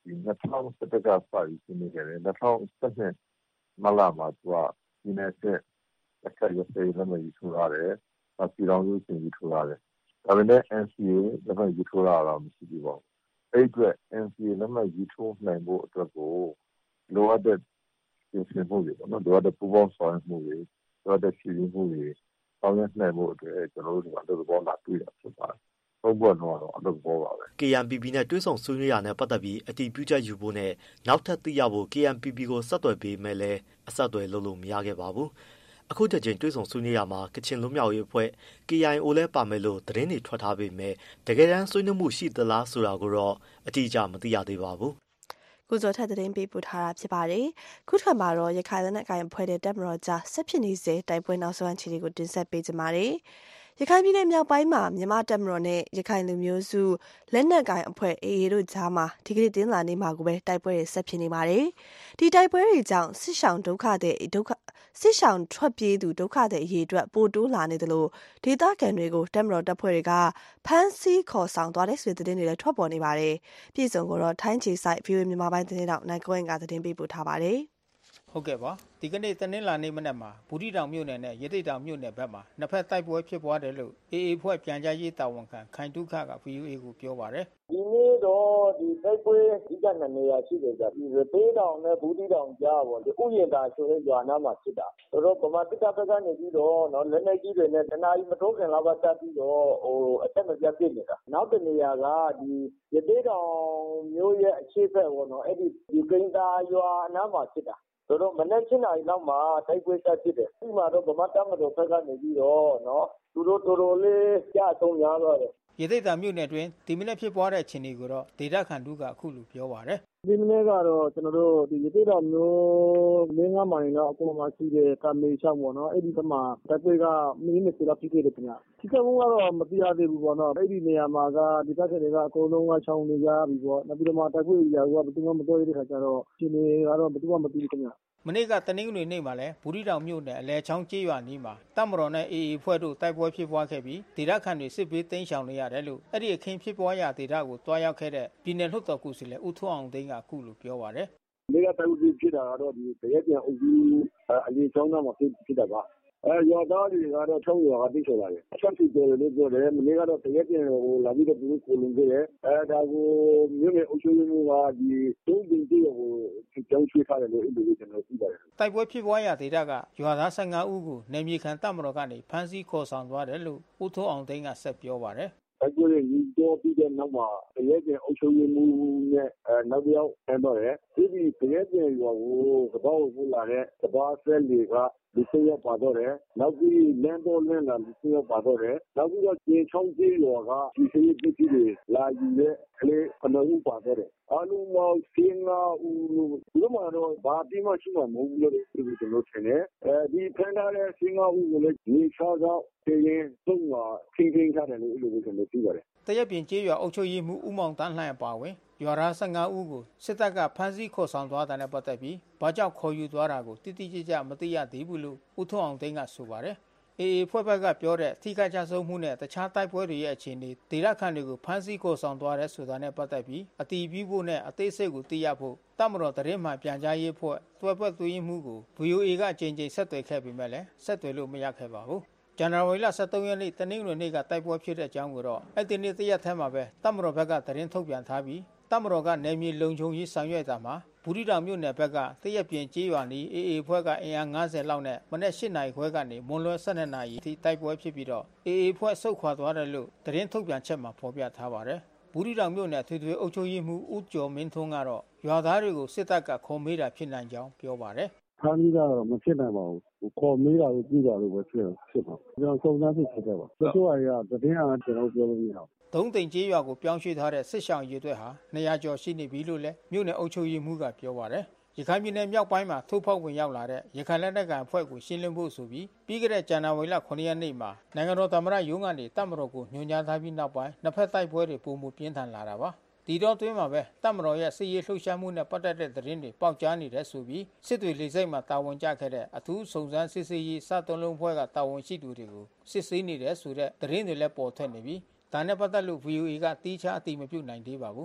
2011ကစပြီးဆွေးနွေးခဲ့တယ်2012မလမှာသူကဒီနေ့ဆက်လက်ခံရတဲ့လက်မှတ်ရေးထိုးရတယ်ပြည်တော်စုစင်ကြီးထိုးရတယ်ဒါပေမဲ့ NCA လက်မှတ်ရေးထိုးတာတော့မရှိသေးပါဘူးအဲ့အတွက် NCA လက်မှတ်ရေးထိုးနိုင်ဖို့အတွက်ကိုလိုအပ်တဲ့ပြင်ဆင်မှုတွေပေါ့နော်လိုအပ်တဲ့ပူးပေါင်းဆောင်ရွက်မှုတွေလိုအပ်တဲ့ဖြည့်ဆည်းမှုတွေဆောင်ရွက်နိုင်ဖို့အတွက်ကျွန်တော်တို့ဒီမှာသဘောလာတွေ့တာဖြစ်ပါတယ်ဟုတ်ပါတော့အလုပ်ပေါ်ပါပဲ KNPP နဲ့တွဲဆောင်ဆွေးနွေးရတဲ့ပတ်သက်ပြီးအတည်ပြုချက်ယူဖို့နဲ့နောက်ထပ်သိရဖို့ KNPP ကိုဆက်သွယ်ပေးမယ်လဲအဆက်အသွယ်လုပ်လို့မရခဲ့ပါဘူးအခုတစ်ချိန်တွဲဆောင်ဆွေးနွေးရမှာကချင်လွတ်မြောက်ရေးအဖွဲ့ KIO လဲပါမယ်လို့သတင်းတွေထွက်ထားပေမဲ့တကယ်တမ်းဆွေးနွေးမှုရှိသလားဆိုတာကိုတော့အတိအကျမသိရသေးပါဘူးကိုဇော်ထက်သတင်းပေးပို့ထားတာဖြစ်ပါတယ်ခုထပ်မှာတော့ရခိုင်လက်နက်ကိုင်အဖွဲ့တဲ့တပ်မတော်ကြားဆက်ဖြစ်နေစေတိုက်ပွဲနောက်ဆုံးအခြေအနေကိုတင်ဆက်ပေးကြပါမယ်ရခိုင်ပြည်နယ်မြောက်ပိုင်းမှာမြန်မာတပ်မတော်နဲ့ရခိုင်လူမျိုးစုလက်နက်ကိုင်အဖွဲ့ AA တို့ကြားမှာဒီကနေ့တင်းလာနေမှာကိုပဲတိုက်ပွဲတွေဆက်ဖြစ်နေပါတယ်ဒီတိုက်ပွဲတွေကြောင့်စစ်ရှောင်ထွက်ပြေးသူဒုက္ခသည်အရေးအတွက်ပိုတိုးလာနေတယ်လို့ဒေသခံတွေကိုတပ်မတော်တပ်ဖွဲ့တွေကဖမ်းဆီးခေါ်ဆောင်သွားတဲ့ဆိုတဲ့သတင်းတွေလည်းထွက်ပေါ်နေပါတယ်ပြည်စုံကိုတော့ထိုင်းချီဆိုင် VOA မြန်မာပိုင်းသတင်းတောက်နိုင်ကွင်းကသတင်းပေးပို့ထားပါတယ်ဟုတ်ကဲ့ပါဒီကနေ့တနင်္လာနေ့မနက်မှာဘူးတီတောင်မြို့နယ်နဲ့ရသေတောင်မြို့နယ်ဘက်မှာနှစ်ဖက်တိုက်ပွဲဖြစ်ပွားတယ်လို့ AA ဖွဲ့ပြန်ကြားရေးတာဝန်ခံခိုင်တုခက VOA ကိုပြောပါတယ်ဒီနေ့တော့ဒီတိုက်ပွဲဒီကနေ့နေရာရှိတယ်ကြာဒီရသေတောင်နဲ့ဘူးတီတောင်ကြားပေါ့ဒီဥယျာဉ်သာဆိုတဲ့ရွာနားမှာဖြစ်တာဆိုတော့ဗမာစစ်တပ်ဘက်ကနေပြီးတော့နော်လက်နက်ကြီးတွေနဲ့တနားကြီးမထိုးခင်လောက်ကတက်ပြီးတော့အတက်မပြတ်ပြစ်နေတာနောက်တနေရာကဒီရသေတောင်မြို့ရဲ့အခြေဖက်ပေါ့နော်အဲ့ဒီကိန်းသားရွာနားမှာဖြစ်တာတော့မနေ့ချင်းနိုင်လောက်မှာတိုက်ပွဲဆက်ဖြစ်တယ်ဒီမှာတော့ဗမာတပ်မတော်ဘက်ကနေပြီးတော့နော်သူတို့တော်တော်လေးကြားဆုံးရတော့တယ်ရသေတောင်မြို့နယ်တွင်ဒီမနေ့ဖြစ်ပွားတဲ့အခြေအနေကိုတော့ဒေသခံတို့ကအခုလိုပြောပါတယ်ဒီမနေ့ကတော့ကျွန်တော်တို့ဒီရသေတောင်မျိုး5မိုင်လောက်အပေါ်မှာရှိတဲ့ကမေချောင်းပေါ့နော်အဲ့ဒီဘက်မှာတိုက်ပွဲကမိနစ်20လောက်ဖြစ်ခဲ့တယ်ခင်ဗျဒီကဘုံကတော့မပြရသေးဘူးပေါ့နော်အဲ့ဒီနေရာမှာကဒီဘက်တွေကအကုန်လုံးကချောင်းနေကြပြီပေါ့နောက်ပြီးတော့မှတိုက်ပွဲကြီးကဘယ်သူမှမတော်ရတဲ့ခါကျတော့ဒီနေကတော့ဘယ်သူမှမသိဘူးခင်ဗျမနေ့ကတနင်္ဂနွေနေ့မှာလဲဘူးတီတောင်မြို့နယ်အလဲချောင်းကျေးရွာနီးမှာတပ်မတော်နဲ့ AA ဖွဲ့တို့တိုက်ပွဲဖြစ်ပွားခဲ့ပြီးဒေသခံတွေစစ်ဘေးတိမ်းရှောင်နေရတယ်လို့အဲ့ဒီအခင်းဖြစ်ပွားရာဒေသကိုတွားရောက်ခဲ့တဲ့ပြည်နယ်လွှတ်တော်ကူစီလဲဦးထွန်းအောင်သိန်းကအခုလိုပြောပါတယ်ဒီကတိုက်ပွဲဖြစ်တာကတော့ဒီတရက်ပြန်အုပ်စုအလေးချောင်းသားမှာဖြစ်တာပါရွာသားတွေကတော့6ရွာကတိကျလာတယ်အချက်ဖြစ်တယ်လို့ပြောတယ်မနေ့ကတော့တရက်ပြန်ကိုလာပြီးတော့သူကိုလုံခဲ့တယ်ဒါကိုမြို့နယ်အုပ်ချုပ်ရေးမှူးကဒီတုံးတင်ကြီးကိုကြောင်းချွေးထားတယ်လို့အဲ့လိုကျွန်တော်သိပါတယ်တိုက်ပွဲဖြစ်ပွားရာဒေသကရွာသား15ဦးကိုနေမြေခံတပ်မတော်ကနေဖမ်းဆီးခေါ်ဆောင်သွားတယ်လို့ဦးထွန်းအောင်သိန်းကဆက်ပြောပါတယ်တိုက်ပွဲတွေညီတော်ပြီးတဲ့နောက်မှာတရက်ပြန်အုပ်ချုပ်ရေးမှူးနဲ့နောက်တစ်ယောက်ဆင်းတော့တယ်ဒီတရက်ပြန်ရွာကိုသဘောကိုလာတဲ့သဘာဆဲလီကဒီစရောက်ပါတော့တယ်နောက်ပြီးလမ်းတော်လင်းလာဒီစရောက်ပါတော့တယ်နောက်ပြီးတော့ကျေချောင်းကျေးရွာကဒီစရိတ်ပြည်တွေလာယူတဲ့ကလေးအလုံးဦးပါတော့တယ်အလုံးမောင်စင်းကဦးဒီမှာတော့ဘာတိမရှိမှမဟုတ်ဘူးလို့ကျွန်တော်ထင်တယ်ဒီဖန်ထားတဲ့စင်းကဦးကိုလည်းဒီချောတော့တင်းသုံးမှာခင်းထားတယ်လို့အဲ့လိုကျွန်တော်သိပါတယ်တရက်ပြင်ကျေးရွာအုပ်ချုပ်ရေးမှူးဦးမောင်တန်းလှိုင်အပါဝင်ရွာသား15ဦးကိုစစ်တပ်ကဖမ်းဆီးခေါ်ဆောင်သွားတဲ့ပတ်သက်ပြီးဘာကြောင့်ခေါ်ယူသွားတာကိုတိတိကျကျမသိရသေးဘူးလို့ဦးထွန်းအောင်သိန်းကဆိုပါတယ်။ AA ဖွဲ့ဘက်ကပြောတဲ့ထိခိုက်ကြဆုံးမှုနဲ့တခြားတိုက်ပွဲတွေရဲ့အခြေအနေဒေသခံတွေကိုဖမ်းဆီးခေါ်ဆောင်သွားတဲ့ဆိုတာနဲ့ပတ်သက်ပြီးအတီးပြုဖို့နဲ့အသေးစိတ်ကိုသိရဖို့တပ်မတော်သတင်းမှပြန်ကြားရေးဖွဲ့တွဲဘက်သွင်းမှုကို VOA ကအကြိမ်ကြိမ်ဆက်သွယ်ခဲ့ပေမဲ့လည်းဆက်သွယ်လို့မရခဲ့ပါဘူး။ဇန်နဝါရီလ23ရက်နေ့တနင်္ဂနွေနေ့ကတိုက်ပွဲဖြစ်တဲ့အကြောင်းကိုတော့အဲ့ဒီနေ့တရက်ထဲမှာပဲတပ်မတော်ဘက်ကသတင်းထုတ်ပြန်ထားပြီးတပ်မတော်ကနေမြေလုံခြုံရေးဆောင်ရွက်တာမှာဘူးတီတောင်မြို့နယ်ဘက်ကတရက်ပြင်ကျေးရွာနီး AA ဖွဲ့ကအင်အား90လောက်နဲ့မနေ့8နာရီခွဲကနေမွန်လွဲ12နာရီထိတိုက်ပွဲဖြစ်ပြီးတော့ AA ဖွဲ့ဆုတ်ခွာသွားတယ်လို့သတင်းထုတ်ပြန်ချက်မှာဖော်ပြထားပါတယ်။ဘူးတီတောင်မြို့နယ်ထွေထွေအုပ်ချုပ်ရေးမှူးဦးကျော်မင်းထွန်းကတော့ရွာသားတွေကိုစစ်တပ်ကခေါ်မေးတာဖြစ်နိုင်ကြောင်းပြောပါတယ်။ဖမ်းပြီးတော့မဖြစ်နိုင်ပါဘူး။ခေါ်မေးတာကိုပြည်တာလို့ပဲဖြစ်ပါ။ကျွန်တော်စုံစမ်းစစ်ဆေးကြပါ။တချို့အရာသတင်းအားကျွန်တော်ပြောလို့မရဘူး။သုံးသိမ်ကျေးရွာကိုပြောင်းရွှေ့ထားတဲ့စစ်ဆောင်ရေးအတွက်ဟာ200ကျော်ရှိနေပြီလို့လည်းမြို့နယ်အုပ်ချုပ်ရေးမှူးကပြောပါတယ်။ရခိုင်ပြည်နယ်မြောက်ပိုင်းမှာထိုးဖောက်ဝင်ရောက်လာတဲ့ရခိုင်လက်နက်ကိုင်အဖွဲ့ကိုရှင်းလင်းဖို့ဆိုပြီးပြီးခဲ့တဲ့ဇန်နဝါရီလ9ရက်နေ့မှာနိုင်ငံတော်သမ္မတရုံးကနေတပ်မတော်ကိုညွှန်ကြားထားပြီးနောက်ပိုင်းနှစ်ဖက်တိုက်ပွဲတွေပုံမပြင်းထန်လာတာပါ။ဒီတော့တွင်းမှာပဲတပ်မတော်ရဲ့စစ်ရေးလှုပ်ရှားမှုနဲ့ပတ်သက်တဲ့သတင်းတွေပေါက်ကြားနေတယ်ဆိုပြီးစစ်တွေလေဆိပ်မှာတာဝန်ကျခဲ့တဲ့အထူးစုံစမ်းစစ်ဆေးရေးစသွန်းလုံးဖွဲ့ကတာဝန်ရှိသူတွေကိုစစ်ဆေးနေတယ်ဆိုတဲ့သတင်းတွေလည်းပေါ်ထွက်နေပြီးဒါနဲ့ပတ်သက်လို့ VOA ကတီးခြားအတိမပြုတ်နိုင်သေးပါဘူး။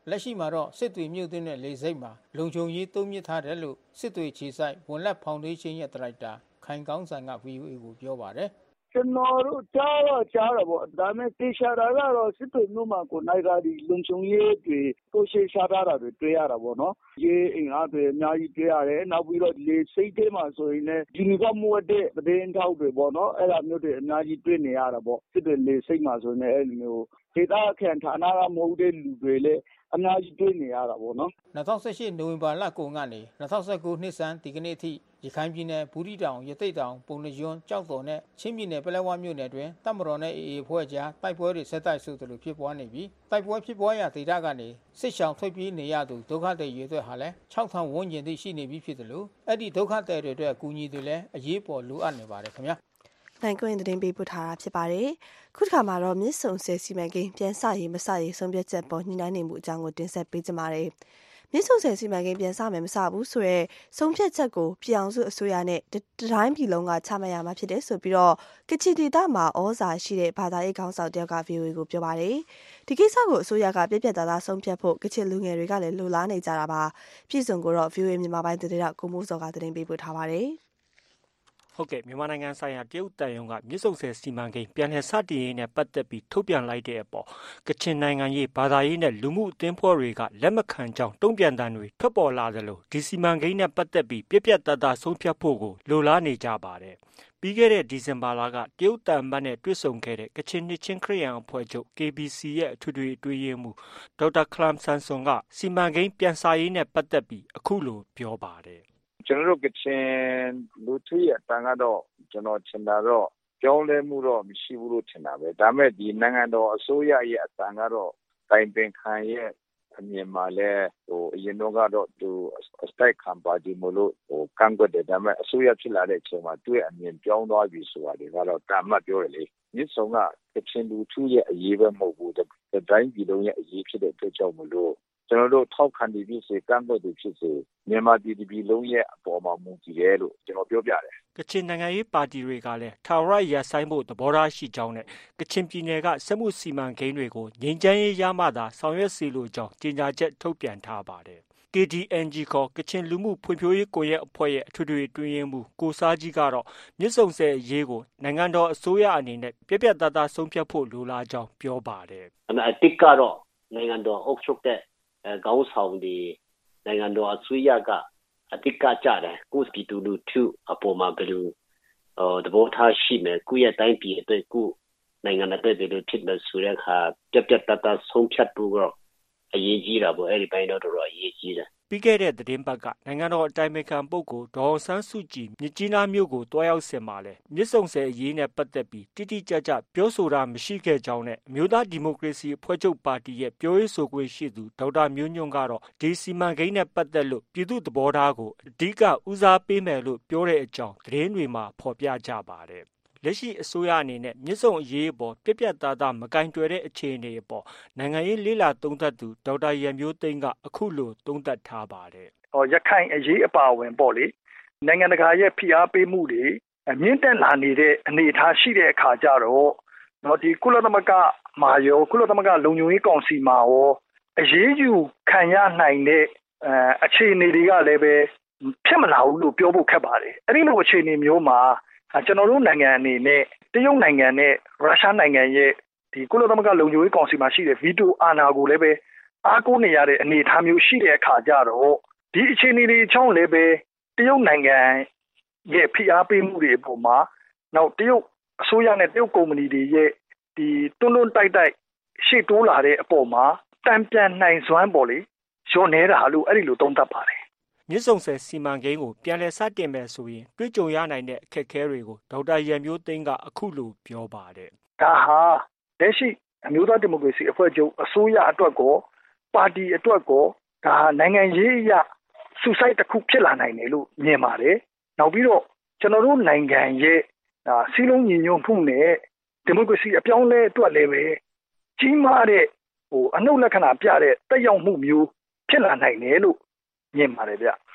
လက်ရှိမှာတော့စစ်တွေမြို့သွင်းတဲ့လေဆိပ်မှာလုံခြုံရေးတိုးမြင့်ထားတယ်လို့စစ်တွေခြေဆိုင်ဝန်လက်ဖောင်ဒေးရှင်းရဲ့ဒါရိုက်တာခိုင်ကောင်းဆန်က VOA ကိုပြောပါတယ်ကျွန်တော်တို့ကြားတာပေါ့ဒါပေမဲ့တေချာတာကတော့စစ်တွေမြို့မှာကိုနိုင်တာဒီလုံခြုံရေးတွေကိုရှိရှားထားတာတွေတွေ့ရတာပေါ့နော်ရေးအင်အားတွေအများကြီးတွေ့ရတယ်နောက်ပြီးတော့လေစိတ်ထဲမှာဆိုရင်လည်းယူနီဖောင်းဝတ်တဲ့သတင်းထောက်တွေပေါ့နော်အဲ့ဒါမျိုးတွေအများကြီးတွေ့နေရတာပေါ့စစ်တွေလေစိတ်မှာဆိုရင်အဲ့လိုမျိုးဒေသခံဌာနကမဟုတ်တဲ့လူတွေလည်းအများကြီးတွေ့နေရတာပေါ့နော် 2018နိုဝင်ဘာလကုန်ကနေ2019နှစ်ဆန်းဒီကနေ့အထိရခိုင်ပြည်နယ်ဘူးတီတောင်ရသိတ်တောင်ပုံနှကျွန်းကြောက်တော်နဲ့ချင်းပြည်နယ်ပလက်ဝမြို့နယ်တွင်တပ်မတော်နဲ့ AA ဖွဲ့ကြားတိုက်ပွဲတွေဆက်တိုက်ဆိုသလိုဖြစ်ပွားနေပြီးတိုက်ပွဲဖြစ်ပွားရာဒေသကနေစစ်ရှောင်ထွက်ပြေးနေရသူဒုက္ခသည်ရေအတွက်ဟာလည်း 6000 ဝန်းကျင်ထိရှိနေပြီးဖြစ်သလိုအဲ့ဒီဒုက္ခသည်တွေအတွက်အကူအညီတွေလည်းအရေးပေါ်လိုအပ်နေပါတယ်ခင်ဗျာနိုင်ကွင်းသတင်းပေးပို့ထားတာဖြစ်ပါတယ်။ခုတစ်ခါမှာတော့မြစ်ဆုံဆည်စီမံကိန်းပြန်စရေးမစရေးဆုံးဖြတ်ချက်ပေါ်ညှိနှိုင်းနေမှုအကြောင်းကိုတင်ဆက်ပေးကြပါမယ်။မြစ်ဆုံဆည်စီမံကိန်းပြန်စမယ်မစဘူးဆိုရဲဆုံးဖြတ်ချက်ကိုပြည်အောင်စုအစိုးရနဲ့တိုင်းပြည်လုံးကချမှတ်ရမှာဖြစ်တယ်ဆိုပြီးတော့ကချင်ဒေသမှာဩဇာရှိတဲ့ဘာသာရေးခေါင်းဆောင်တယောက်က VOA ကိုပြောပါတယ်။ဒီကိစ္စကိုအစိုးရကပြည့်ပြည့်သားသားဆုံးဖြတ်ဖို့ကချင်လူငယ်တွေကလည်းလိုလားနေကြတာပါ။ပြည်စုံကိုတော့ VOA မြန်မာပိုင်းသတင်းတောက်ကိုမိုးစောကသတင်းပေးပို့ထားပါတယ်။ဟုတ်ကဲ့မြန်မာနိုင်ငံဆိုင်ရာတရုတ်တန်ယုံကမြစ်ဆုံဆည်စီမံကိန်းပြန်လည်စတင်ရေးနဲ့ပတ်သက်ပြီးထုတ်ပြန်လိုက်တဲ့အပေါ်ကချင်နိုင်ငံရေးဘာသာရေးနဲ့လူမှုအသင်းဖွဲ့တွေကလက်မခံကြောင်းတုံ့ပြန်တမ်းတွေထွက်ပေါ်လာသလိုဒီစီမံကိန်းနဲ့ပတ်သက်ပြီးပြည့်ပြည့်သားသားဆုံးဖြတ်ဖို့ကိုလိုလားနေကြပါတယ်ပြီးခဲ့တဲ့ဒီဇင်ဘာလကတရုတ်တန်မတ်နဲ့တွေ့ဆုံခဲ့တဲ့ကချင်နှစ်ချင်းခရစ်ယာန်အဖွဲ့ချုပ် KBC ရဲ့အထွေထွေအတွင်းရေးမှူးဒေါက်တာခလမ်ဆန်ဆွန်ကစီမံကိန်းပြန်စရေးနဲ့ပတ်သက်ပြီးအခုလိုပြောပါတယ်ကျွန်တော်တို့ကချင်လူထုရဲ့အတန်ကတော့ကျွန်တော်ထင်တာတော့ပြောင်းလဲမှုတော့မရှိဘူးလို့ထင်တာပဲဒါမဲ့ဒီနိုင်ငံတော်အစိုးရရဲ့အတန်ကတော့တိုင်ပင်ခံရဲ့အမြင်မှာလဲအရင်တော့ကတော့သူအစတိုက်ခံပါဒီမလို့ကန့်ကွက်တယ်ဒါမဲ့အစိုးရဖြစ်လာတဲ့အချိန်မှာသူ့ရဲ့အမြင်ပြောင်းသွားပြီဆိုတာတွေကတော့တာမတ်ပြောရလေမြစ်ဆုံကကချင်လူထုရဲ့အရေးပဲမဟုတ်ဘူးတိုင်းပြည်လုံးရဲ့အရေးဖြစ်တဲ့အတွက်ကြောင့်မလို့ကျွန်တော်တို့ထောက်ခံပြီးဖြစ်စေကန့်ကွက်ပြီးဖြစ်စေမြန်မာပြည်လုံးရဲ့အပေါ်မှာမူတည်တယ်လို့ကျွန်တော်ပြောပြတယ်ကချင်နိုင်ငံရေးပါတီတွေကလည်းထာဝရရပ်ဆိုင်ဖို့သဘောထားရှိကြောင်းနဲ့ကချင်ပြည်နယ်ကစက်မှုစီမံကိန်းတွေကိုငြိမ်းချမ်းရေးရမှသာဆောင်ရွက်စီလိုကြောင်းကြေညာချက်ထုတ်ပြန်ထားပါတယ်။ KDNG ခေါ်ကချင်လူမှုဖွံ့ဖြိုးရေးကွန်ရက်အဖွဲ့ရဲ့အထွေထွေအတွင်းရေးမှူးကိုစားကြီးကတော့မြစ်ဆုံဆည်အရေးကိုနိုင်ငံတော်အစိုးရအနေနဲ့ပြည့်ပြည့်သားသားဆုံးဖြတ်ဖို့လိုလားကြောင်းပြောပါတယ်။အတိတ်ကတော့နိုင်ငံတော်အုပ်ချုပ်တဲ့ခေါင်းဆောင်ဒီနိုင်ငံတော်အစိုးရကအတိတ်ကကြတယ်ကိုပြည်သူလူထုအပေါ်မှာဘယ်လိုသဘောထားရှိမယ်ကိုယ့်ရဲ့တိုင်းပြည်အတွက်ကိုနိုင်ငံအတွက်ဘယ်လိုဖြစ်မယ်ဆိုတဲ့အခါပြတ်ပြတ်သားသားဆုံးဖြတ်ဖို့တော့အရေးကြီးတာပေါ့အဲ့ဒီပိုင်းတော့တော်တော်အရေးကြီးတယ်ပြီးခဲ့တဲ့သတင်းပတ်ကနိုင်ငံတော်အတိုင်ပင်ခံပုဂ္ဂိုလ်ဒေါ်အောင်ဆန်းစုကြည်မြစ်ကြီးနားမြို့ကိုတွားရောက်စင်မှာလဲမြစ်ဆုံဆည်အရေးနဲ့ပတ်သက်ပြီးတိတိကျကျပြောဆိုတာမရှိခဲ့ကြောင်းနဲ့အမျိုးသားဒီမိုကရေစီအဖွဲ့ချုပ်ပါတီရဲ့ပြောရေးဆိုခွင့်ရှိသူဒေါက်တာမျိုးညွန့်ကတော့ဒီစီမံကိန်းနဲ့ပတ်သက်လို့ပြည်သူ့သဘောထားကိုအဓိကဦးစားပေးမယ်လို့ပြောတဲ့အကြောင်းသတင်းတွေမှာဖော်ပြကြပါတယ်လက်ရှိအစိုးရအနေနဲ့မြစ်ဆုံအရေးအပေါ်ပြက်ပြက်သားသားမကင်တွယ်တဲ့အခြေအနေအပေါ်နိုင်ငံရေးလေးလာသုံးသပ်သူဒေါက်တာရန်မျိုးသိန်းကအခုလိုသုံးသပ်ထားပါတယ်ရခိုင်အရေးအပါအဝင်ပေါ့လေနိုင်ငံတကာရဲ့ဖိအားပေးမှုတွေမြင့်တက်လာနေတဲ့အနေအထားရှိတဲ့အခါကျတော့ဒီကုလသမဂ္ဂမှာရောကုလသမဂ္ဂလုံခြုံရေးကောင်စီမှာရောအရေးယူခံရနိုင်တဲ့အခြေအနေတွေကလည်းပဲဖြစ်မလာဘူးလို့ပြောဖို့ခက်ပါတယ်အဲ့ဒီလိုအခြေအနေမျိုးမှာကျွန်တော်တို့နိုင်ငံအနေနဲ့တရုတ်နိုင်ငံနဲ့ရုရှားနိုင်ငံရဲ့ဒီကုလသမဂ္ဂလုံခြုံရေးကောင်စီမှာရှိတဲ့ဗီတိုအာဏာကိုလည်းပဲအားကိုးနေရတဲ့အနေအထားမျိုးရှိတဲ့အခါကျတော့ဒီအခြေအနေတွေအကြောင်းလည်းပဲတရုတ်နိုင်ငံရဲ့ဖိအားပေးမှုတွေအပေါ်မှာနောက်တရုတ်အစိုးရနဲ့တရုတ်ကုမ္ပဏီတွေရဲ့ဒီတွန်းတွန်းတိုက်တိုက်ရှေ့တိုးလာတဲ့အပေါ်မှာတံပြန်နိုင်စွမ်းပေါ့လေရောနေတာလို့အဲ့ဒီလိုသုံးသပ်ပါတယ်မြစ်ဆုံဆည်စီမံကိန်းကိုပြန်လည်စတင်မယ်ဆိုရင်တွေ့ကြုံရနိုင်တဲ့အခက်အခဲတွေကိုဒေါက်တာရန်မျိုးသိန်းကအခုလိုပြောပါတယ်ဒါဟာလက်ရှိအမျိုးသားဒီမိုကရေစီအဖွဲ့ချုပ်အစိုးရအတွက်ကိုပါတီအတွက်ကိုဒါနိုင်ငံရေးအရဆူဆိုက်တစ်ခုဖြစ်လာနိုင်တယ်လို့မြင်ပါတယ်နောက်ပြီးတော့ကျွန်တော်တို့နိုင်ငံရဲ့စီးလုံးညီညွတ်မှုနဲ့ဒီမိုကရေစီအပြောင်းလဲအတွက်လည်းပဲကြီးမားတဲ့အနှုတ်လက္ခဏာပြတဲ့တက်ရောက်မှုမျိုးဖြစ်လာနိုင်တယ်လို့မြင်ပါတယ်ဗျ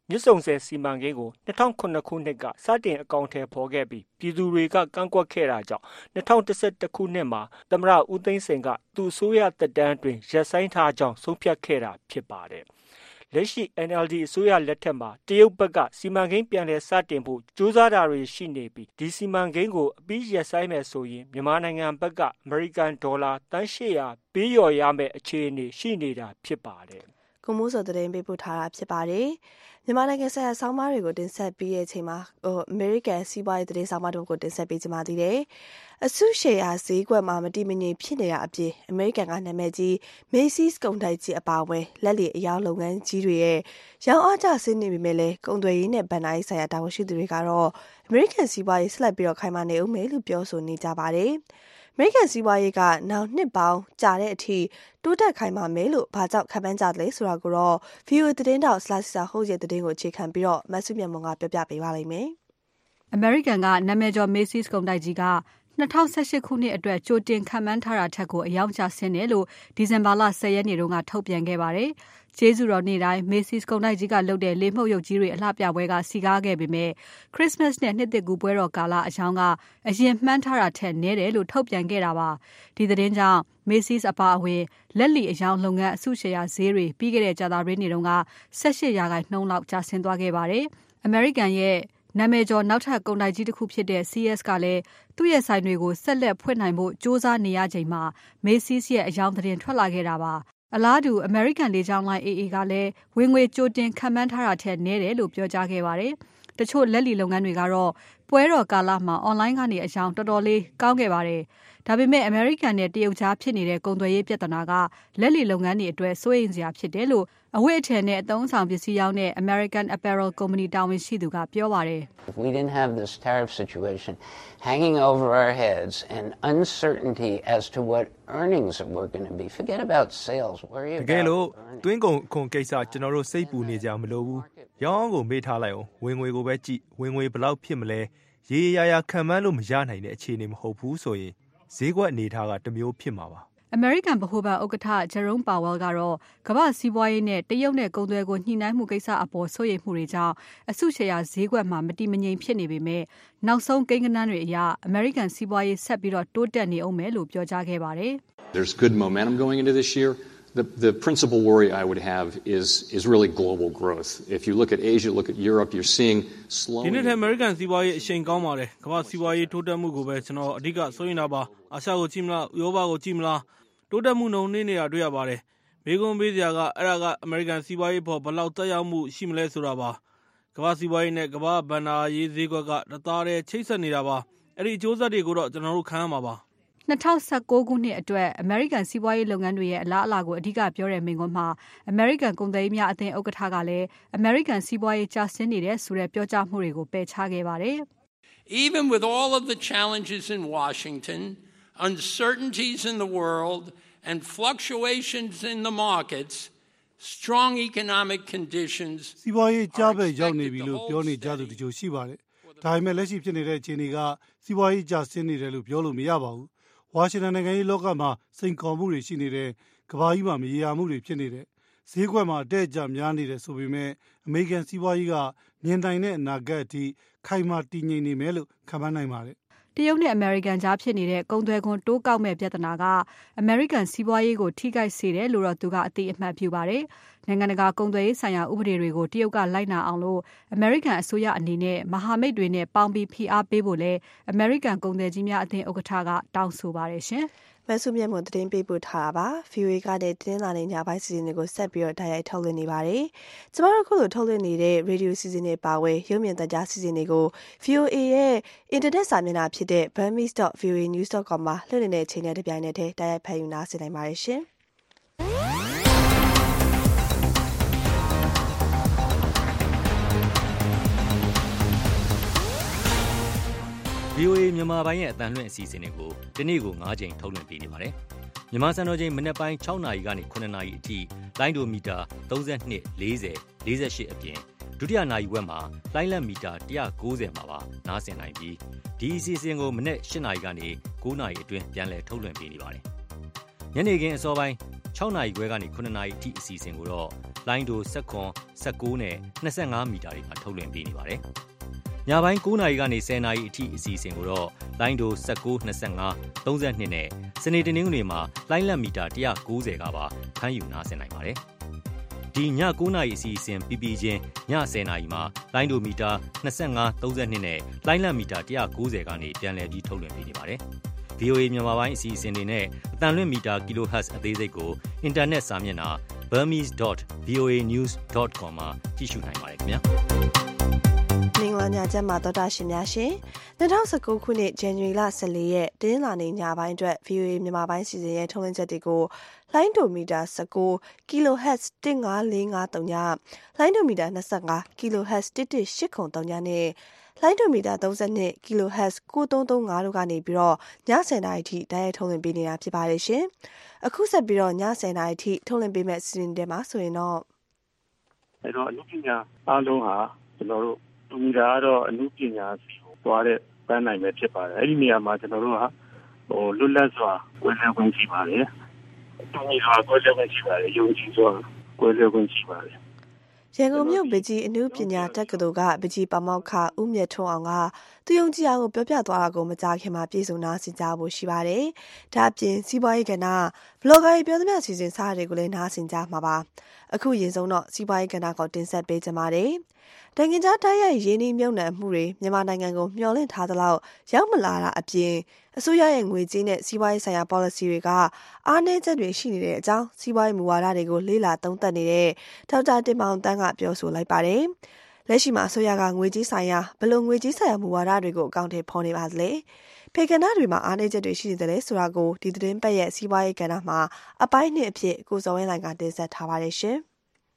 မြစ်ဆုံဆည်စီမံကိန်းကို2009ခုနှစ်ကစတင်အကောင့်ထဲပေါ်ခဲ့ပြီးပြည်သူတွေကကန့်ကွက်ခဲ့တာကြောင့်2011ခုနှစ်မှာသမ္မတဦးသိန်းစိန်ကသူ့အစိုးရသက်တမ်းတွင်ရပ်ဆိုင်းထားကြောင်းဆုံးဖြတ်ခဲ့တာဖြစ်ပါတယ်။လက်ရှိ NLD အစိုးရလက်ထက်မှာတရုတ်ဘက်ကစီမံကိန်းပြန်လည်စတင်ဖို့ကြိုးစားတာတွေရှိနေပြီးဒီစီမံကိန်းကိုအပြီးရပ်ဆိုင်းမယ်ဆိုရင်မြန်မာနိုင်ငံဘက်ကအမေရိကန်ဒေါ်လာတန်း800ပေးလျော်ရမယ့်အခြေအနေရှိနေတာဖြစ်ပါတယ်။ကိုမိုးစောသတင်းပေးပို့ထားတာဖြစ်ပါတယ်။မြန်မာနိုင်ငံဆိုင်ရာဆောင်းပါးတွေကိုတင်ဆက်ပြီးတဲ့အချိန်မှာအမေရိကန်စီးပွားရေးသတင်းဆောင်းပါးတွေကိုတင်ဆက်ပေးကြပါသေးတယ်။အစုရှယ်ယာဈေးကွက်မှာမတည်မငြိမ်ဖြစ်နေတာအပြင်အမေရိကန်ကနာမည်ကြီး Macy's ကုန်တိုက်ကြီးအပါအဝင်လက်လီအယောင်လုပ်ငန်းကြီးတွေရဲ့ရောင်းအားကျဆင်းနေပြီမဲ့လည်းကုန်သွယ်ရေးနဲ့ဗဏ္ဍာရေးဆိုင်ရာတာဝန်ရှိသူတွေကတော့အမေရိကန်စီးပွားရေးဆက်လက်ပြီးခိုင်မာနေဦးမယ်လို့ပြောဆိုနေကြပါတယ်။အမေရိကန်စီးပွားရေးကနောက်နှစ်ပေါင်းကြာတဲ့အထိတိုးတက်ခိုင်မာမယ်လို့ဘာကြောင့်ခန့်မှန်းကြတယ်ဆိုတာကိုတော့ VOA သတင်းတောက် Slasher ဟုတ်ရဲ့သတင်းကိုအခြေခံပြီးတော့မဆုမြတ်မွန်ကပြောပြပေးပါလိမ့်မယ်။အမေရိကန်ကနာမည်ကျော် Macy's ကုန်တိုက်ကြီးက2018ခုနှစ်အတွက်ကြိုတင်ခန့်မှန်းထားတာထက်ကိုအယောင်ကျဆင်းတယ်လို့ဒီဇင်ဘာလ10ရက်နေ့တုန်းကထုတ်ပြန်ခဲ့ပါတယ်။ကျေးဇူးတော်နေ့တိုင်း Macy's ကုန်တိုက်ကြီးကလုပ်တဲ့လေမှုတ်ရုပ်ကြီးတွေအလှပြပွဲကစီကားခဲ့ပေမဲ့ Christmas နဲ့နှစ်သစ်ကူးပွဲတော်ကာလအယောင်ကအရင်မှန်းထားတာထက်နည်းတယ်လို့ထုတ်ပြန်ခဲ့တာပါ။ဒီသတင်းကြောင့် Macy's အပါအဝင်လက်လီအယောင်လုပ်ငန်းအစုရှယ်ယာဈေးတွေပြီးခဲ့တဲ့ကြာသပတေးနေ့တုန်းက18%လောက်ကျဆင်းသွားခဲ့ပါတယ်။ အမေရိကန်ရဲ့နာမည်ကျော်နောက်ထပ်ကုန်တိုက်ကြီးတစ်ခုဖြစ်တဲ့ CS ကလည်းသူ့ရဲ့ဆိုင်တွေကိုဆက်လက်ဖွင့်နိုင်ဖို့စ조사နေရချိန်မှာ Macy's ရဲ့အယောင်သတင်းထွက်လာခဲ့တာပါ။အလားတူ American လေကြောင်းလိုင်း AA ကလည်းဝင်ငွေကြိုတင်ခန့်မှန်းထားတာထက်နည်းတယ်လို့ပြောကြားခဲ့ပါတယ်။တချို့လက်လီလုပ်ငန်းတွေကတော့ပွဲတော်ကာလမှာ online ကနေအယောင်တော်တော်လေးကောင်းခဲ့ပါတယ်။ဒါပေမဲ့ American နဲ့တရုတ်ကြားဖြစ်နေတဲ့ကုန်သွယ်ရေးပြဿနာကလက်လီလုပ်ငန်းတွေအတွက်စိုးရိမ်စရာဖြစ်တယ်လို့အဝတ်အထည်နဲ့အသုံးအဆောင်ပစ္စည်းရောင်းတဲ့ American Apparel Company တာဝန်ရှိသူကပြောပါတယ်။ If we didn't have this tariff situation hanging over our heads and uncertainty as to what earnings were going to be, forget about sales, worry about တကယ်လို့တွင်းကုန်အခွန်ကိစ္စကျွန်တော်တို့စိတ်ပူနေကြမလို့ဘူး။ရောင်းကိုမေးထားလိုက်အောင်ဝင်ငွေကိုပဲကြည့်ဝင်ငွေဘယ်လောက်ဖြစ်မလဲရေရာခံမှန်းလို့မရနိုင်တဲ့အခြေအနေမဟုတ်ဘူးဆိုရင်ဈေးကွက်အနေထားကတစ်မျိုးဖြစ်မှာပါ။ American ဗဟိုဘဏ်ဥက္ကဋ္ဌ Jerome Powell ကတော့ကမ္ဘာစီးပွားရေးနဲ့တရုတ်နဲ့ကုန်သွယ်ကိုညှိနှိုင်းမှုကိစ္စအပေါ်စိုးရိမ်မှုတွေကြောင့်အစုရှယ်ယာဈေးကွက်မှာမတည်မငြိမ်ဖြစ်နေပေမဲ့နောက်ဆုံးကိန်းဂဏန်းတွေအရ American စီးပွားရေးဆက်ပြီးတော့တိုးတက်နေအောင်မယ်လို့ပြောကြားခဲ့ပါတယ်။ There's good momentum going into this year. The principal worry I would have is really global growth. If you look at Asia, look at Europe, you're seeing slowing. ဒီနေ့ထဲ American စီးပွားရေးအရှိန်ကောင်းပါတယ်။ကမ္ဘာစီးပွားရေးတိုးတက်မှုကိုပဲကျွန်တော်အဓိကစိုးရိမ်တာပါ။အာရှကိုကြည့်မလား၊ဥရောပကိုကြည့်မလားတိုးတက်မှုနှုန်းနေတာတွေ့ရပါတယ်။မေးခွန်းပေးစရာကအဲ့ဒါက American စီးပွားရေးပေါ်ဘယ်လောက်သက်ရောက်မှုရှိမလဲဆိုတာပါ။ကမ္ဘာစီးပွားရေးနဲ့ကမ္ဘာဘဏ္ဍာရေးဈေးကွက်ကတသားတည်းချိတ်ဆက်နေတာပါ။အဲ့ဒီအကျိုးဆက်တွေကိုတော့ကျွန်တော်တို့ခံရမှာပါ။2019ခုနှစ်အတွက် American စီးပွားရေးလုပ်ငန်းတွေရဲ့အလားအလာကိုအဓိကပြောတဲ့မိန့်ခွန်းမှာ American ကုန်သည်များအသင်းဥက္ကဋ္ဌကလည်း American စီးပွားရေးကျဆင်းနေတဲ့ဆိုတဲ့ပြောကြားမှုတွေကိုပယ်ချခဲ့ပါတယ်။ Even with all of the challenges in Washington, uncertainties in the world and fluctuations in the markets, strong economic conditions စီးပွားရေးကြားပဲရောက်နေပြီလို့ပြောနေကြသူတချို့ရှိပါတယ်။ဒါပေမဲ့လက်ရှိဖြစ်နေတဲ့အခြေအနေကစီးပွားရေးကျဆင်းနေတယ်လို့ပြောလို့မရပါဘူး။ဝါရှင်တန်နိုင်ငံရေးလောကမှာစိန်ခေါ်မှုတွေရှိနေတဲ့ကမ္ဘာကြီးမှာမရေရာမှုတွေဖြစ်နေတဲ့ဈေးကွက်မှာအတက်အကျများနေတယ်ဆိုပေမဲ့အမေရိကန်စီးပွားရေးကမြင်တိုင်တဲ့အနာဂတ်အထိခိုင်မာတည်ငြိမ်နေမယ်လို့ခန့်မှန်းနိုင်ပါတယ်။တရုတ်နဲ့ American ကြားဖြစ်နေတဲ့ကုန်သွယ်ခွန်တိုးကောက်မဲ့ပြဿနာက American စီးပွားရေးကိုထိခိုက်စေတယ်လို့တော့သူကအသိအမှတ်ပြုပါတယ်။နိုင်ငံတကာကုန်သွယ်ရေးဆိုင်ရာဥပဒေတွေကိုတရုတ်ကလိုက်နာအောင်လို့ American အစိုးရအနေနဲ့မဟာမိတ်တွေနဲ့ပေါင်းပြီးဖိအားပေးဖို့လဲ American ကုန်သည်ကြီးများအသင်းဥက္ကဋ္ဌကတောင်းဆိုပါတယ်ရှင်။မဆုမြတ်မွန်သတင်းပေးပို့ထားတာပါ။ VOA ကတဲ့တင်းလာတဲ့ညပိုင်းစီစဉ်တွေကိုဆက်ပြီးတော့တိုက်ရိုက်ထုတ်လွှင့်နေပါတယ်။ကျမတို့ခုလိုထုတ်လွှင့်နေတဲ့ Radio စီစဉ်တွေပါဝဲရုပ်မြင်သံကြားစီစဉ်တွေကို VOA ရဲ့အင်တာနက်စာမျက်နှာဖြစ်တဲ့ burmese.voanews.com မှာလွှင့်နေတဲ့ချိန်နဲ့တပြိုင်နက်တည်းတိုက်ရိုက်ဖတ်ယူနားဆင်နိုင်ပါတယ်ရှင်။ VOA မြန်မာပိုင်းရဲ့အတန်လွှင့်အစီအစဉ်တွေကိုဒီနေ့ကို9ချိန်ထုတ်လွှင့်ပေးနေပါတယ်။မြန်မာစံတော်ချိန်မနက်ပိုင်း6နာရီကနေ9နာရီအထိလိုင်းဒိုမီတာ32 40 48အပြင်ဒုတိယနာရီဝက်မှာလိုင်းလက်မီတာ190မှာပါနားဆင်နိုင်ပြီးဒီအစီအစဉ်ကိုမနက်8နာရီကနေ9နာရီအတွင်းပြန်လည်ထုတ်လွှင့်ပေးနေပါတယ်။ညနေခင်းအစောပိုင်း6နာရီခွဲကနေ9နာရီအထိအစီအစဉ်ကိုတော့လိုင်းဒို16 19နဲ့25မီတာတွေမှာထုတ်လွှင့်ပေးနေပါတယ်။ညပိုင်း9နာရီကနေ10နာရီအထိအစီအစဉ်ကိုတော့လိုင်းဒို19 25 32နဲ့စနေတနင်္ဂနွေမှာလိုင်းလက်မီတာ190ကပါဖမ်းယူနားဆင်နိုင်ပါတယ်။ဒီည9နာရီအစီအစဉ်ပြီးပြီးချင်းည10နာရီမှာလိုင်းဒိုမီတာ25 32နဲ့လိုင်းလက်မီတာ190ကနေပြန်လည်ပြီးထုတ်လွှင့်ပေးနေပါတယ်။ VOA မြန်မာပိုင်းအစီအစဉ်တွေနဲ့အတန်လွင့်မီတာ kHz အသေးစိတ်ကိုအင်တာနက်စာမျက်နှာ burmese.voanews.com မှာကြည့်ရှုနိုင်ပါတယ်ခင်ဗျာမင်္ဂလာညချမ်းပါတော်တာရှင်များရှင်2019ခုနှစ်ဇန်နဝါရီလ14ရက်တင်းလာနေညပိုင်းအတွက် VOA မြန်မာပိုင်းစီစဉ်ရဲ့ထုတ်လွှင့်ချက်တွေကိုလိုင်းဒိုမီတာ19 kHz 15453ညလိုင်းဒိုမီတာ25 kHz 11803ညနဲ့လိုင်းဒိုမီတာ32 kHz 9335တို့ကနေပြီးတော့ည10:00နာရီထိတိုက်ရိုက်ထုတ်လွှင့်ပေးနေတာဖြစ်ပါတယ်ရှင်အခုဆက်ပြီးတော့ည10:00နာရီထိထုတ်လွှင့်ပေးမယ့်စီစဉ်တွေမှာဆိုရင်တော့အဲ့တော့အမှုပညာအားလုံးဟာကျွန်တော်တို့တူမီတာကတော့အမှုပညာစီကိုသွားတဲ့ပန်းနိုင်ပဲဖြစ်ပါတယ်အဲ့ဒီနေရာမှာကျွန်တော်တို့ကလွတ်လပ်စွာကွဲလွဲခွင့်ရှိပါတယ်တူမီတာကွဲလွဲခွင့်ရှိပါတယ်ယုံကြည်စွာကွဲလွဲခွင့်ရှိပါတယ်ရန်ကုန်မြို့ပကြီးအနုပညာတက္ကသိုလ်ကပကြီးပါမောက္ခဦးမြတ်ထွန်းအောင်ကသူယုံကြည်အားကိုပြောပြသွားတာကိုမကြားခင်မှာပြည်စုံနာဆင်ကြဖို့ရှိပါတယ်။ဒါ့အပြင်စီးပွားရေးကဏ္ဍဘလော့ဂါတွေပြောသမျှစီစဉ်စားတွေကိုလည်းနားဆင်ကြမှာပါ။အခုရင်ဆုံးတော့စီးပွားရေးကဏ္ဍကိုတင်ဆက်ပေးကြပါမယ်။နိုင်ငံခြားတိုက်ရိုက်ရင်းနှီးမြှုပ်နှံမှုတွေမြန်မာနိုင်ငံကိုမျှော်လင့်ထားသလောက်ရောက်မလာတာအပြင်အစိုးရရဲ့ငွေကြေးနဲ့စီးပွားရေးဆိုင်ရာ policy တွေကအားနည်းချက်တွေရှိနေတဲ့အကြောင်းစီးပွားရေးမူဝါဒတွေကိုလေ့လာသုံးသပ်နေတဲ့ဒေါက်တာတင်မောင်တန်းကပြောဆိုလိုက်ပါတယ်။လက်ရှိမှာအစိုးရကငွေကြေးဆိုင်ရာဘယ်လိုငွေကြေးဆိုင်ရာမူဝါဒတွေကိုအကောင့်ထဲဖော်နေပါသလဲ။ဖေကဏ္ဍတွေမှာအားနည်းချက်တွေရှိနေတယ်လဲဆိုတာကိုဒီသတင်းပတ်ရဲ့စီးပွားရေးကဏ္ဍမှာအပိုင်းနှစ်အဖြစ်ကိုစောဝင်းလိုင်ကတင်ဆက်ထားပါတယ်ရှင်။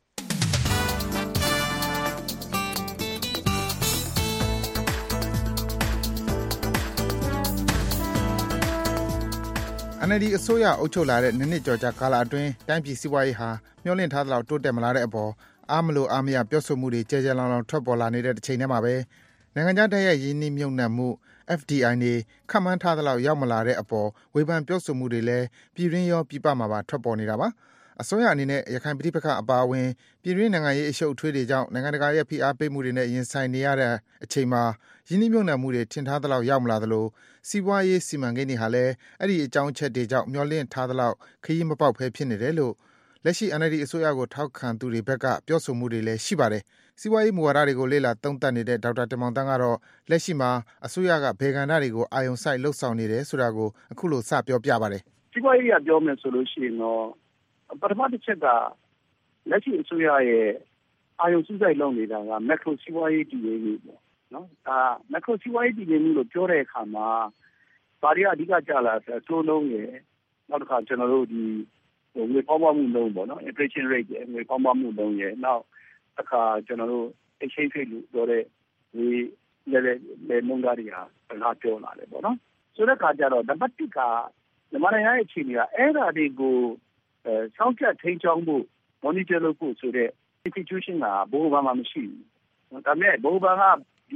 NLD အစိုးရအုပ်ချုပ်လာတဲ့နှစ်ကျော်ကြာကာလအတွင်းတိုင်းပြည်စီးပွားရေးဟာမျှော်လင့်ထားသလောက်တိုးတက်မလာတဲ့အပေါ်အားမလိုအားမရပြောဆိုမှုတွေကြဲကြဲလောင်လောင်ထွက်ပေါ်လာနေတဲ့တစ်ချိန်တည်းမှာပဲနိုင်ငံခြားတိုက်ရိုက်ရင်းနှီးမြှုပ်နှံမှု FDI တွေခန့်မှန်းထားသလောက်ရောက်မလာတဲ့အပေါ်ဝေဖန်ပြောဆိုမှုတွေလည်းပြည်တွင်းရောပြည်ပမှာပါထွက်ပေါ်နေတာပါ။အစိုးရအနေနဲ့ရခိုင်ပြည်ပခအပါအဝင်ပြည်တွင်းနိုင်ငံရေးအရှုပ်အထွေးတွေကြောင့်နိုင်ငံတကာရဲ့ဖိအားပေးမှုတွေနဲ့ရင်ဆိုင်နေရတဲ့အချိန်မှာရင်းနှီးမြှုပ်နှံမှုတွေထင်ထားသလောက်ရောက်မလာသလိုစီးပွားရေးစီမံကိန်းတွေဟာလည်းအဲ့ဒီအကြောင်းအချက်တွေကြောင့်မျှော်လင့်ထားသလောက်ခရီးမပေါက်ဖဲဖြစ်နေတယ်လို့လက်ရှိ NLD အစိုးရကိုထောက်ခံသူတွေဘက်ကပြောဆိုမှုတွေလည်းရှိပါတယ်။စီးပွားရေးမူဝါဒတွေကိုလေ့လာသုံးသပ်နေတဲ့ဒေါက်တာတင်မောင်တန်းကတော့လက်ရှိမှာအစိုးရကဘယ်ကဏ္ဍတွေကိုအာရုံစိုက်လှုပ်ဆောင်နေတယ်ဆိုတာကိုအခုလိုစပြောပြပါတယ်။စီးပွားရေးကပြောမယ်ဆိုလို့ရှိရင်တော့ပထမတစ်ချက်ကလက်ရှိအစိုးရရဲ့အာရုံစိုက်လုပ်နေတာကမက်ခရိုစီးပွားရေးတည်ငြိမ်မှုပေါ့နော်။ဒါမက်ခရိုစီးပွားရေးတည်ငြိမ်မှုလို့ပြောတဲ့အခါမှာဘာတွေအဓိကကြလာဆိုတိုးလုံးရယ်နောက်တစ်ခါကျွန်တော်တို့ဒီငွေပေါင်းမှုလုံးပေါ့နော် inflation rate ရယ်ငွေပေါင်းမှုလုံးရယ်နောက်တစ်ခါကျွန်တော်တို့ exchange rate လို့ပြောတဲ့ဒီလေမုန်းတာတွေဟာလာပြောလာတယ်ပေါ့နော်ဆိုတဲ့အခါကျတော့နံပါတ်1ကမြန်မာနိုင်ငံရဲ့အခြေအနေကအဲ့ဒါတွေကိုစောင့်ကြပ်ထိန်းကျောင်းဖို့ monitor လုပ်ဖို့ဆိုတဲ့ institution ကဘိုးဘာမှမရှိဘူးဒါပေမဲ့ဘိုးဘာကဒီ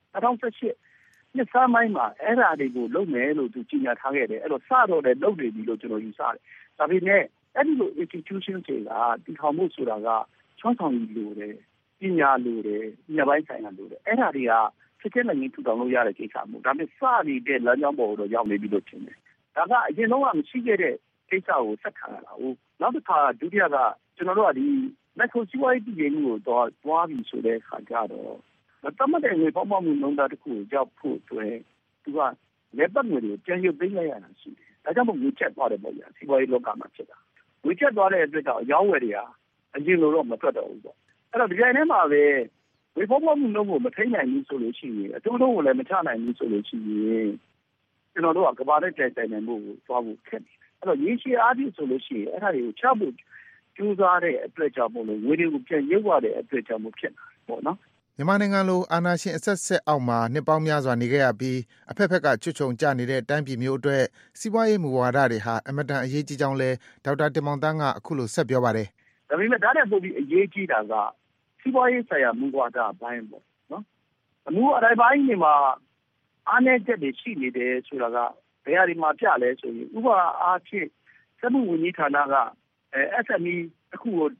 2018နှစ်စပိုင်းမှာအဲ့ဒါတွေကိုလုပ်မယ်လို့သူကြေညာထားခဲ့တယ်အဲ့တော့စတော့လည်းလုပ်နေပြီလို့ကျွန်တော်ယူဆတယ်ဒါပေမဲ့အဲ့ဒီလို institution တွေကတည်ထောင်မှုဆိုတာကချောင်းဆောင်လိုတယ်ပညာလိုတယ်ညပိုင်းဆိုင်ရာလိုတယ်အဲ့ဒါတွေကဖြစ်တဲ့နိုင်ငံထူထောင်လို့ရတဲ့ကိစ္စမျိုးဒါပေမဲ့စနေတဲ့လမ်းကြောင်းပေါ်တော့ရောက်နေပြီလို့ထင်တယ်ဒါကအရင်တော့မရှိခဲ့တဲ့ကိစ္စကိုဆက်ခံရတာဟုတ်နောက်တစ်ခါဒုတိယကကျွန်တော်တို့ကဒီ macro စီးပွားရေးတည်ငြိမ်မှုကိုသွားပြီဆိုတဲ့အခါကျတော့တမတဲ့ငွေပေါမှုနှုန်းသားတစ်ခုကိုကြောက်ဖို့အတွက်သူကလက်ပတ်ငွေတွေပြန်ရုပ်သိမ်းလိုက်ရတာရှိတယ်ဒါကြောင့်မို့ငွေချက်သွားတယ်ပေါ့ဗျာစီးပွားရေးလောကမှာဖြစ်တာငွေချက်သွားတဲ့အတွက်ကြောင့်ရောင်းဝယ်တွေဟာအရင်လိုတော့မထွက်တော့ဘူးပေါ့အဲ့တော့ဒီကြိုင်ထဲမှာပဲငွေပေါမှုနှုန်းကိုမထိန်းနိုင်ဘူးဆိုလို့ရှိရင်အတူတူကိုလည်းမချနိုင်ဘူးဆိုလို့ရှိရင်ကျွန်တော်တို့ကကဘာနဲ့တိုင်နိုင်မှုကိုသွားဖို့ခက်တယ်အဲ့တော့ရင်းရှည်အားဖြင့်ဆိုလို့ရှိရင်အဲ့ဒါတွေကိုချဖို့ကျူးစားတဲ့အတွက်ကြောင့်မို့လို့ငွေတွေကိုပြန်ရုပ်ရတဲ့အတွက်ကြောင့်မို့ဖြစ်တာပေါ့နော်မြန်မာနိုင်ငံလိုအာဏာရှင်အဆက်ဆက်အောက်မှာနှစ်ပေါင်းများစွာနေခဲ့ရပြီးအဖက်ဖက်ကချွတ်ချုံကျနေတဲ့တိုင်းပြည်မျိုးအတွက်စီးပွားရေးမူဝါဒတွေဟာအမတန်အရေးကြီးကြောင်းလဲဒေါက်တာတင်မောင်တန်းကအခုလိုဆက်ပြောပါတယ်။ဒါပေမဲ့ဒါနဲ့ပိုပြီးအရေးကြီးတာကစီးပွားရေးဆိုင်ရာမူဝါဒဘိုင်းပေါ့နော်။အမှုအတိုင်းပိုင်းတွေမှာအားနည်းချက်တွေရှိနေတယ်ဆိုတာကဘယ်ဟာဒီမှာပြလဲဆိုရင်ဥပမာအားဖြင့်စက်မှုဝန်ကြီးဌာနကSME တစ်ခုကိုတ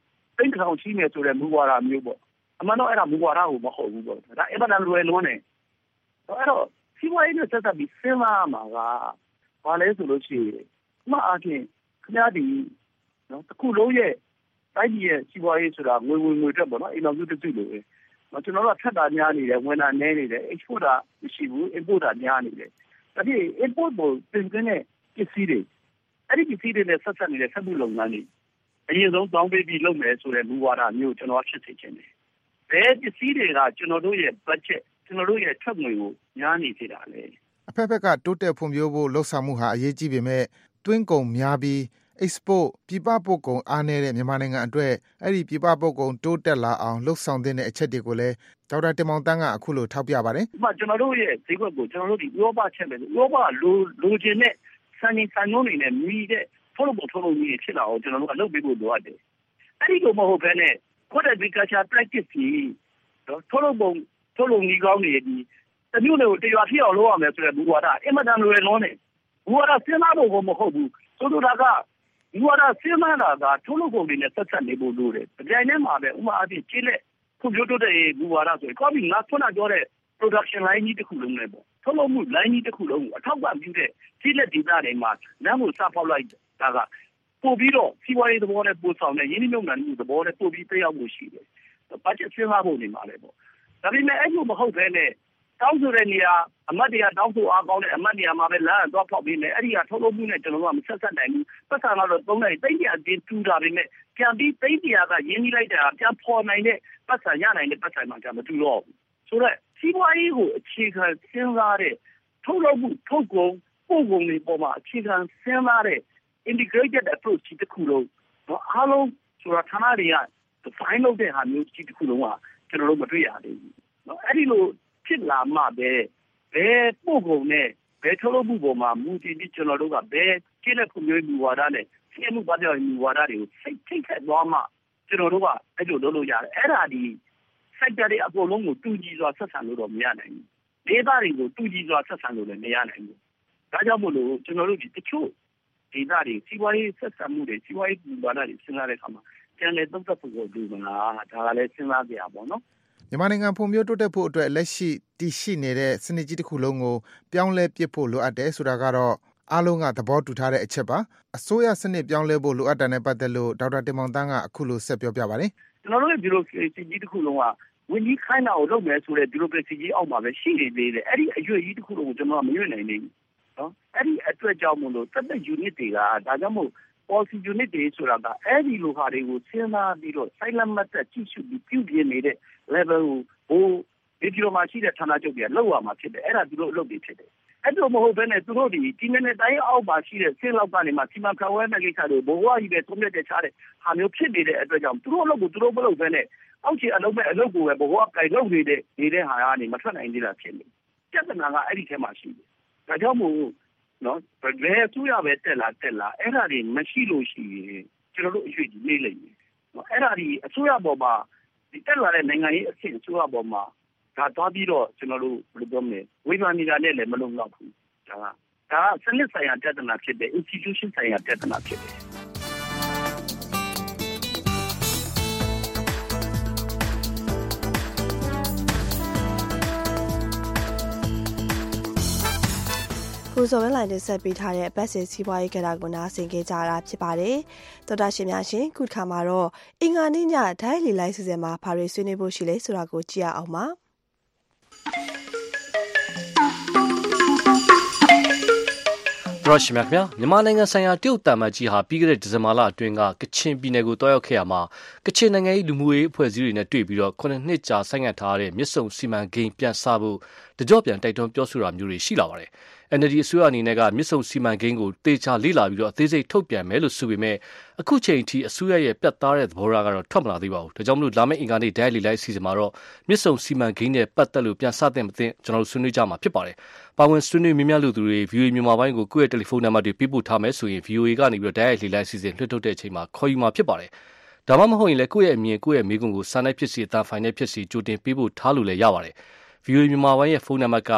သိန်းတစ်ထောင်ရှိနေဆိုတဲ့မူဝါဒမျိုးပေါ့အမှန်တော့အဲ့ဒါမူဝါဒကိုမဟုတ်ဘူးပေါ့ဒါအမှန်တန်လွယ်လွန်းနေအဲ့တော့စီးပွားရေးနဲ့ဆက်သက်ပြီးစဉ်းစားမှာကဘာလဲဆိုလို့ရှိရင်မှအားဖြင့်ခင်ဗျားဒီနော်တစ်ခုလုံးရဲ့တိုင်းပြည်ရဲ့စီးပွားရေးဆိုတာငွေတက်ပေါ့နော်အိမ်တော်စုတစ်စုလိုပဲကျွန်တော်တို့ထပ်တာများနေတယ်ဝင်တာနည်းနေတယ် export တာမရှိဘူး import တာများနေတယ်ဒါပြီး import ကိုတင်သွင်းတဲ့ပစ္စည်းတွေအဲ့ဒီပစ္စည်းတွေနဲ့ဆက်ဆက်နေတဲ့ဆက်မှုလုပ်ငန်းတွေအရင်ဆုံးတောင်းပေးပြီးလုပ်မယ်ဆိုတဲ့မူဝါဒမျိုးကျွန်တော်ဖြစ်စေချင်တယ်ဘယ်ပစ္စည်းတွေကကျွန်တော်တို့ရဲ့ budget ကျွန်တော်တို့ရဲ့ထွက်ငွေကိုများနေစေတာလေအဖက်ဖက်ကတိုးတက်ဖွံ့ဖြိုးဖို့လှုပ်ဆောင်မှုဟာအရေးကြီးပေမဲ့တွင်းကုန်များပြီး export ပြည်ပပို့ကုန်အားနည်းတဲ့မြန်မာနိုင်ငံအတွက်အဲ့ဒီပြည်ပပို့ကုန်တိုးတက်လာအောင်လှုပ်ဆောင်တဲ့အချက်တွေကိုလည်းဒေါက်တာတင်မောင်တန်းကအခုလိုထောက်ပြပါတယ်။ကျွန်တော်တို့ရဲ့ဈေးကွက်ကိုကျွန်တော်တို့ဒီဥရောပချက်ပဲဥရောပလိုချင်တဲ့စံနှုန်းတွေနဲ့မြည်တဲ့ထုတ်လုပ်ရေးဖြစ်လာအောင်ကျွန်တော်တို့အလုပ်ပေးဖို့လိုအပ်တယ်။အဲ့ဒီလိုမဟုတ်ဘဲနဲ့ code agriculture practice ကြီးထုတ်လုပ်နည်းကောင်းတွေဒီတမျိုးတွေကိုတရွာဖြစ်အောင်လုပ်ရမယ်ဆိုတဲ့ဘူဝါဒအမှန်တန်လွယ်လွန်းတယ်။ဘူဝါဒစဉ်းစားဖို့မဟုတ်ဘူး။ဆိုလိုတာကဒီဝါဒစဉ်းစားတာကထုတ်လုပ်ကုန်တွေနဲ့ဆက်ဆက်နေဖို့လိုတယ်။ကြိုင်ထဲမှာပဲဥပမာအဖြစ်ကျေးလက်ကွန်ပျူတာတွေဘူဝါဒဆိုရင်ကော်ပီငါဆွမ်းပြောတဲ့ production line ကြီးတစ်ခုလုံးနဲ့ပေါ့။ထုတ်လုပ်မှု line ကြီးတစ်ခုလုံးကိုအထောက်ပံ့ပြုတဲ့ကျေးလက်ဒေသတွေမှာလမ်းကိုစဖောက်လိုက်တာကပို့ပြီးတော့စီးပွားရေးသဘောနဲ့ပို့ဆောင်တဲ့ရင်းနှီးမြှုပ်နှံမှုသဘောနဲ့ပို့ပြီးတက်ရောက်မှုရှိတယ်။ဘတ်ဂျက်စဉ်းစားဖို့နေမှာလေပေါ့။ဒါပေမဲ့အဲ့လိုမဟုတ်ဘဲနဲ့တောင်းဆိုတဲ့နေရာအမတ်တွေကတောင်းဆိုအားကောင်းတဲ့အမတ်နေရာမှာပဲလမ်းသွားဖောက်ပြီးနေအဲ့ဒီကထုတ်လုပ်မှုနဲ့ကျွန်တော်တို့ကမဆက်ဆက်နိုင်ဘူးပတ်စံတော့သုံးနိုင်သိန်းတရာတင်တူတာပဲနဲ့ပြန်ပြီးသိန်းတရာကရင်းနှီးလိုက်တာပြန်ဖော်နိုင်တဲ့ပတ်စံရနိုင်တဲ့ပတ်စံမှကြမတူတော့ဘူးဆိုတော့စီးပွားရေးကိုအခြေခံစဉ်းစားတဲ့ထုတ်လုပ်မှုထုတ်ကုန်ပို့ကုန်တွေပေါ်မှာအခြေခံစဉ်းစားတဲ့ integrated approach တစ်ခုလုံးအားလုံးဆိုတာဌာနတွေက define လုပ်တဲ့ဟာမျိုးတစ်ခုလုံးကကျွန်တော်တို့မတွေ့ရသေးဘူးအဲ့ဒီလိုဖြစ်လာမှပဲဘယ်ပို့ကုန်နဲ့ဘယ်ထုတ်လုပ်မှုပေါ်မှာမူတည်ပြီးကျွန်တော်တို့ကဘယ်ကျင်းတဲ့ခုမျိုးမူဝါဒနဲ့စီးမှုပါတဲ့မူဝါဒတွေကိုစိတ်ထိတ်ခတ်သွားမှကျွန်တော်တို့ကအဲ့လိုလုပ်လို့ရတယ်အဲ့ဒါဒီ sector တွေအကုန်လုံးကိုတူညီစွာဆက်ဆံလို့တော့မရနိုင်ဘူးဒေသတွေကိုတူညီစွာဆက်ဆံလို့လည်းမရနိုင်ဘူးဒါကြောင့်မို့လို့ကျွန်တော်တို့ဒီတချို့ဒေသတွေစီးပွားရေးဆက်ဆံမှုတွေစီးပွားရေးမူဝါဒတွေစဉ်းစားတဲ့အခါမှာကျန်တဲ့သုံးသပ်ဖို့လိုမလားဒါကလည်းစဉ်းစားကြရပါတော့မြန်မာနိုင်ငံဖွံ့ဖြိုးတိုးတက်ဖို့အတွက်လက်ရှိတည်ရှိနေတဲ့စနစ်ကြီးတစ်ခုလုံးကိုပြောင်းလဲပစ်ဖို့လိုအပ်တယ်ဆိုတာကတော့အားလုံးကသဘောတူထားတဲ့အချက်ပါအစိုးရစနစ်ပြောင်းလဲဖို့လိုအပ်တာနဲ့ပတ်သက်လို့ဒေါက်တာတင်မောင်တန်းကအခုလိုဆက်ပြောပြပါတယ်ကျွန်တော်တို့ရဲ့ဘီရိုကရေစီကြီးတစ်ခုလုံးကဝန်ကြီးခိုင်းတာကိုလုပ်မယ်ဆိုတဲ့ဘီရိုကရေစီကြီးအောက်မှာပဲရှိနေသေးတယ်အဲ့ဒီအရွယ်ကြီးတစ်ခုလုံးကိုကျွန်တော်ကမရွေ့နိုင်သေးဘူးနော်အဲ့ဒီအတွက်ကြောင့်မို့လို့သက်သက် unit တွေကဒါကြောင့်မို့ policy unit တွေဆိုတာကအဲ့ဒီလိုဟာတွေကိုစဉ်းစားပြီးတော့ silent method ကြည့်ရှုပြီးပြုပြင်နေတဲ့ level ကိုဒီလိုမှရှိတဲ့ဌာနချုပ်တွေကလောက်ရမှာဖြစ်တယ်အဲ့ဒါသူတို့အလုပ်တွေဖြစ်တယ်အဲ့လိုမဟုတ်ဘဲနဲ့သူတို့ဒီနယ်တိုင်းအောက်မှာရှိတဲ့ဆင်းလောက်ကနေမှစီမံခန့်ခွဲတဲ့ကိစ္စတွေဘဝကြီးပဲသုံးမြတ်တဲ့ချတဲ့ဟာမျိုးဖြစ်နေတဲ့အတွက်ကြောင့်သူတို့အလုပ်ကိုသူတို့မလုပ်ဘဲနဲ့အောက်ခြေအလုပ်ကိုပဲဘဝကင်လုပ်နေတဲ့ဟာကနေမထွက်နိုင်သေးတာဖြစ်နေပြဿနာကအဲ့ဒီထဲမှာရှိတယ်ဒါကြောင့်မို့နော်ဘယ်သူရပဲတက်လာအဲ့ဒါတွေမရှိလို့ရှိရင်ကျွန်တော်တို့အရွေ့ကြီးနေလိမ့်မယ်နော်အဲ့ဒါဒီအစိုးရပေါ်မှာဒီတက်လာတဲ့နိုင်ငံရေးအဆင့်အစိုးရပေါ်မှာဒါသွားပြီးတော့ကျွန်တော်တို့ဘယ်လိုပြောမလဲဝိမာန်နေတာနဲ့လည်းမလုံလောက်ဘူးဒါကစနစ်ဆိုင်ရာပြဿနာဖြစ်တယ် institution ဆိုင်ရာပြဿနာဖြစ်တယ်ကိုစော်ဝင်းလိုင်းတင်ဆက်ပေးထားတဲ့ဘတ်စင်စီးပွားရေးကဏ္ဍကိုနားဆင်ကြကြတာဖြစ်ပါတယ်။သောတာရှင်များရှင်ခုတစ်ခါမှာတော့အင်္ဂါနေ့ညဒိုင်းလီလိုက်စီစဉ်မှာဘာတွေဆွေးနွေးဖို့ရှိလဲဆိုတာကိုကြည့်ရအောင်ပါ။ရရှိမြခင်မြန်မာနိုင်ငံဆိုင်ရာတရုတ်တမန်ကြီးဟာပြီးခဲ့တဲ့ဒီဇင်ဘာလအတွင်းကကချင်ပြည်နယ်ကိုတွားရောက်ခဲ့ရမှာကချင်နိုင်ငံရေးလူမှုရေးအဖွဲ့အစည်းတွေနဲ့တွေ့ပြီးတော့9နှစ်ကြာဆိုင်းငံ့ထားတဲ့မြစ်ဆုံစီမံကိန်းပြန်စဖို့တကြော့ပြန်တိုက်တွန်းပြောဆိုတာမျိုးတွေရှိလာပါတယ်။ NLD အစိုးရအနေနဲ့ကမြစ်ဆုံစီမံကိန်းကိုတေချာလေ့လာပြီးတော့အသေးစိတ်ထုတ်ပြန်မယ်လို့ဆိုပေမဲ့အခုချိန်ထိအစိုးရရဲ့ပြတ်သားတဲ့သဘောထားကတော့ထွက်မလာသေးပါဘူး။ဒါကြောင့်မလို့လာမယ့်အင်္ဂါနေ့ဒိုင်းလီလိုက်အစီအစဉ်မှာတော့မြစ်ဆုံစီမံကိန်းနဲ့ပတ်သက်လို့ပြန်စတင်မသိကျွန်တော်တို့ဆွေးနွေးကြမှာဖြစ်ပါတယ်။ပါဝင်ဆွေးနွေးမြင်မြလူသူတွေ VOA မြန်မာပိုင်းကိုကိုယ့်ရဲ့တယ်လီဖုန်းနံပါတ်တွေပေးပို့ထားမယ်ဆိုရင် VOA ကနေပြီးတော့ဒိုင်းလီလိုက်အစီအစဉ်လွှင့်ထုတ်တဲ့အချိန်မှာခေါ်ယူမှာဖြစ်ပါတယ်။ဒါမှမဟုတ်ရင်လည်းကိုယ့်ရဲ့အမြင်ကိုယ့်ရဲ့မိကွန်းကိုစာနယ်ဖြစ်စီအတန်ဖိုင်နဲ့ဖြစ်စီကြိုတင်ပေးပို့ထားလို့လည်းရပါတယ်။ VOA မြန်မာပိုင်းရဲ့ဖုန်းနံပါတ်က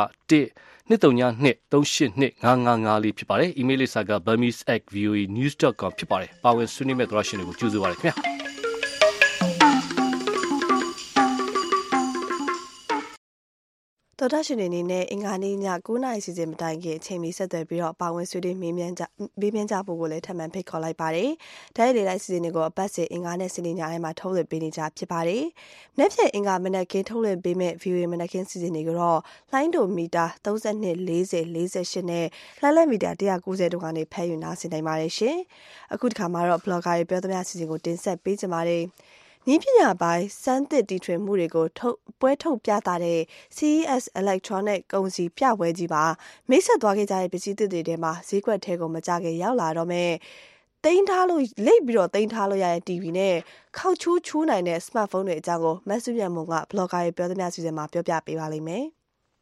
1-232-382-555ဖြစ်ပါတယ်။ email လိပ်စာက burmese@voanews.com ဖြစ်ပါတယ်။ပါဝင်ဆွေးနွေးမဲ့သရရှင်တွေကိုကြိုဆိုပါရစေခင်ဗျာ။တော်တာရှင်နေနဲ့အင်္ဂါနေ့ည9:00နာရီစီစဉ်မတိုင်ခင်အချိန်မီဆက်သွယ်ပြီးတော့ပါဝင်ဆွေးနွေးမေးမြန်းကြဖို့ကိုလည်းထပ်မံဖိတ်ခေါ်လိုက်ပါတယ်။ဒါ့အပြင်လိုက်စီစဉ်တွေကိုအပတ်စဉ်အင်္ဂါနဲ့စနေညတိုင်းမှာထုတ်လွှင့်ပေးနေကြဖြစ်ပါတယ်။နေ့ဖြန်အင်္ဂါမနက်ခင်းထုတ်လွှင့်ပေးမဲ့ VOA မနက်ခင်းစီစဉ်တွေကတော့လိုင်းဒိုမီတာ32 40 48နဲ့လှမ်းလက်မီတာ190တို့ကနေဖမ်းယူနားဆင်နိုင်ပါတယ်ရှင်။အခုဒီခါမှာတော့ blogger တွေပြောသမျှစီစဉ်ကိုတင်ဆက်ပေးကြပါမယ်။နည်းပညာပိုင်းစမ်းသစ်တီထွင်မှုတွေကိုပွဲထုတ်ပြသတဲ့ CES Electronic ကုန်စည်ပြပွဲကြီးပါမိတ်ဆက်သွားခဲ့ကြတဲ့ပစ္စည်းသစ်တွေထဲမှာဈေးကွက်ထဲကိုမကြခင်ရောက်လာတော့မဲ့တိန်းထားလို့လိပ်ပြီးတော့တိန်းထားလို့ရတဲ့ TV နဲ့ခောက်ချိုးနိုင်တဲ့ smartphone တွေအကြောင်းကိုမတ်စုမြတ်မုံက blogger တွေပြောသမျှစီစဉ်မှာပြောပြပေးပါလိမ့်မယ်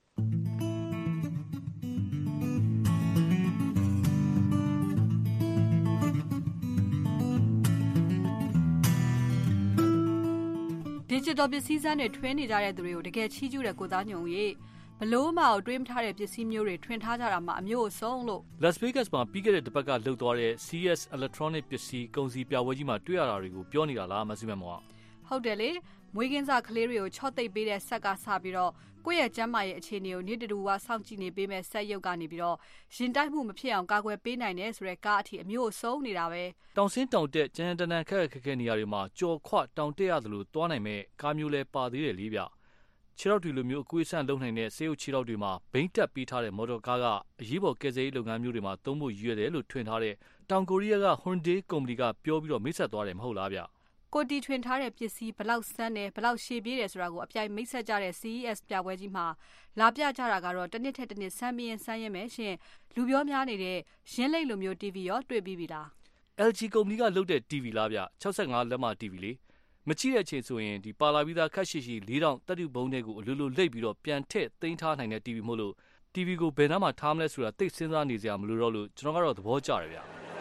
Digital ပစ္စည်းစမ်းတွေထွင်းနေကြတဲ့သူတွေကိုတကယ်ချီးကျူးတဲ့ကိုသားညုံရေဘလို့မှတွေးမထားတဲ့ပစ္စည်းမျိုးတွေထွင်ထားကြတာမှအမျိုးအစုံလို့ Las Vegas မှာပြီးခဲ့တဲ့တစ်ပတ်ကလှုပ်သွားတဲ့ CES Electronic ပစ္စည်းကုန်စည်ပြပွဲကြီးမှာတွေ့ရတာတွေကိုပြောနေတာလားမဆုမမောဟုတ်တယ်လေမွေးကင်းစားကလေးတွေကိုချော့သိပ်ပေးတဲ့ဆက်ကစပြီးတော့ကိုယ့်ရဲ့ကျန်းမာရေးအခြေအနေကိုနေ့တူဝါစောင့်ကြည့်နေပေးမဲ့ဆက်ရုပ်ကနေပြီးတော့ရင်တိုက်မှုမဖြစ်အောင်ကာကွယ်ပေးနိုင်တယ်ဆိုတဲ့ကားအထိအမျိုးအစုံနေတာပဲတောင်စင်းတောင်တက်ကျန်းတန်းခက်ခက်နေရာတွေမှာကြော်ခွတောင်တက်ရသလိုသွားနိုင်မဲ့ကားမျိုးလဲပါသေးတယ်လေဗျခြေထောက်တွေလိုမျိုးအကွေးဆန့်လုံနိုင်တဲ့ဆေးရုပ်ခြေထောက်တွေမှာဘိန်းတက်ပေးထားတဲ့မော်တော်ကားကအရေးပေါ်ကယ်ဆယ်ရေးလုပ်ငန်းမျိုးတွေမှာသုံးဖို့ရည်ရွယ်တယ်လို့ထွင်ထားတဲ့တောင်ကိုရီးယားက Hyundai ကုမ္ပဏီကပြောပြီးတော့မိတ်ဆက်သွားတယ်မဟုတ်လားဗျကိုတီထွင်ထားတဲ့ပစ္စည်းဘလောက်စမ်းတယ်ဘလောက်ရှည်ပြေးတယ်ဆိုတာကိုအပြိုင်မိတ်ဆက်ကြတဲ့ CES ပြပွဲကြီးမှာလာပြကြတာကတော့တစ်နှစ်ထက်တစ်နှစ်စမ်းပြီးရင်စမ်းရင်ပဲရှင်လူပြောများနေတဲ့ရင်းလိတ်လိုမျိုး TV ရောတွေ့ပြီးပြီလား LG ကုမ္ပဏီကလုပ်တဲ့ TV လားဗျ65လက်မ TV လေမကြည့်တဲ့အချိန်ဆိုရင်ဒီပါလာပြီးသားခက်ရှိရှိ4000တက်တူဘုံတွေကိုအလိုလိုလိပ်ပြီးတော့ပြန်ထည့်သိမ်းထားနိုင်တဲ့ TV မို့လို့ TV ကိုဘယ်နှမှာထားမလဲဆိုတာသိစဉ်းစားနေစရာမလိုတော့လို့ကျွန်တော်ကတော့သဘောကျတယ်ဗျ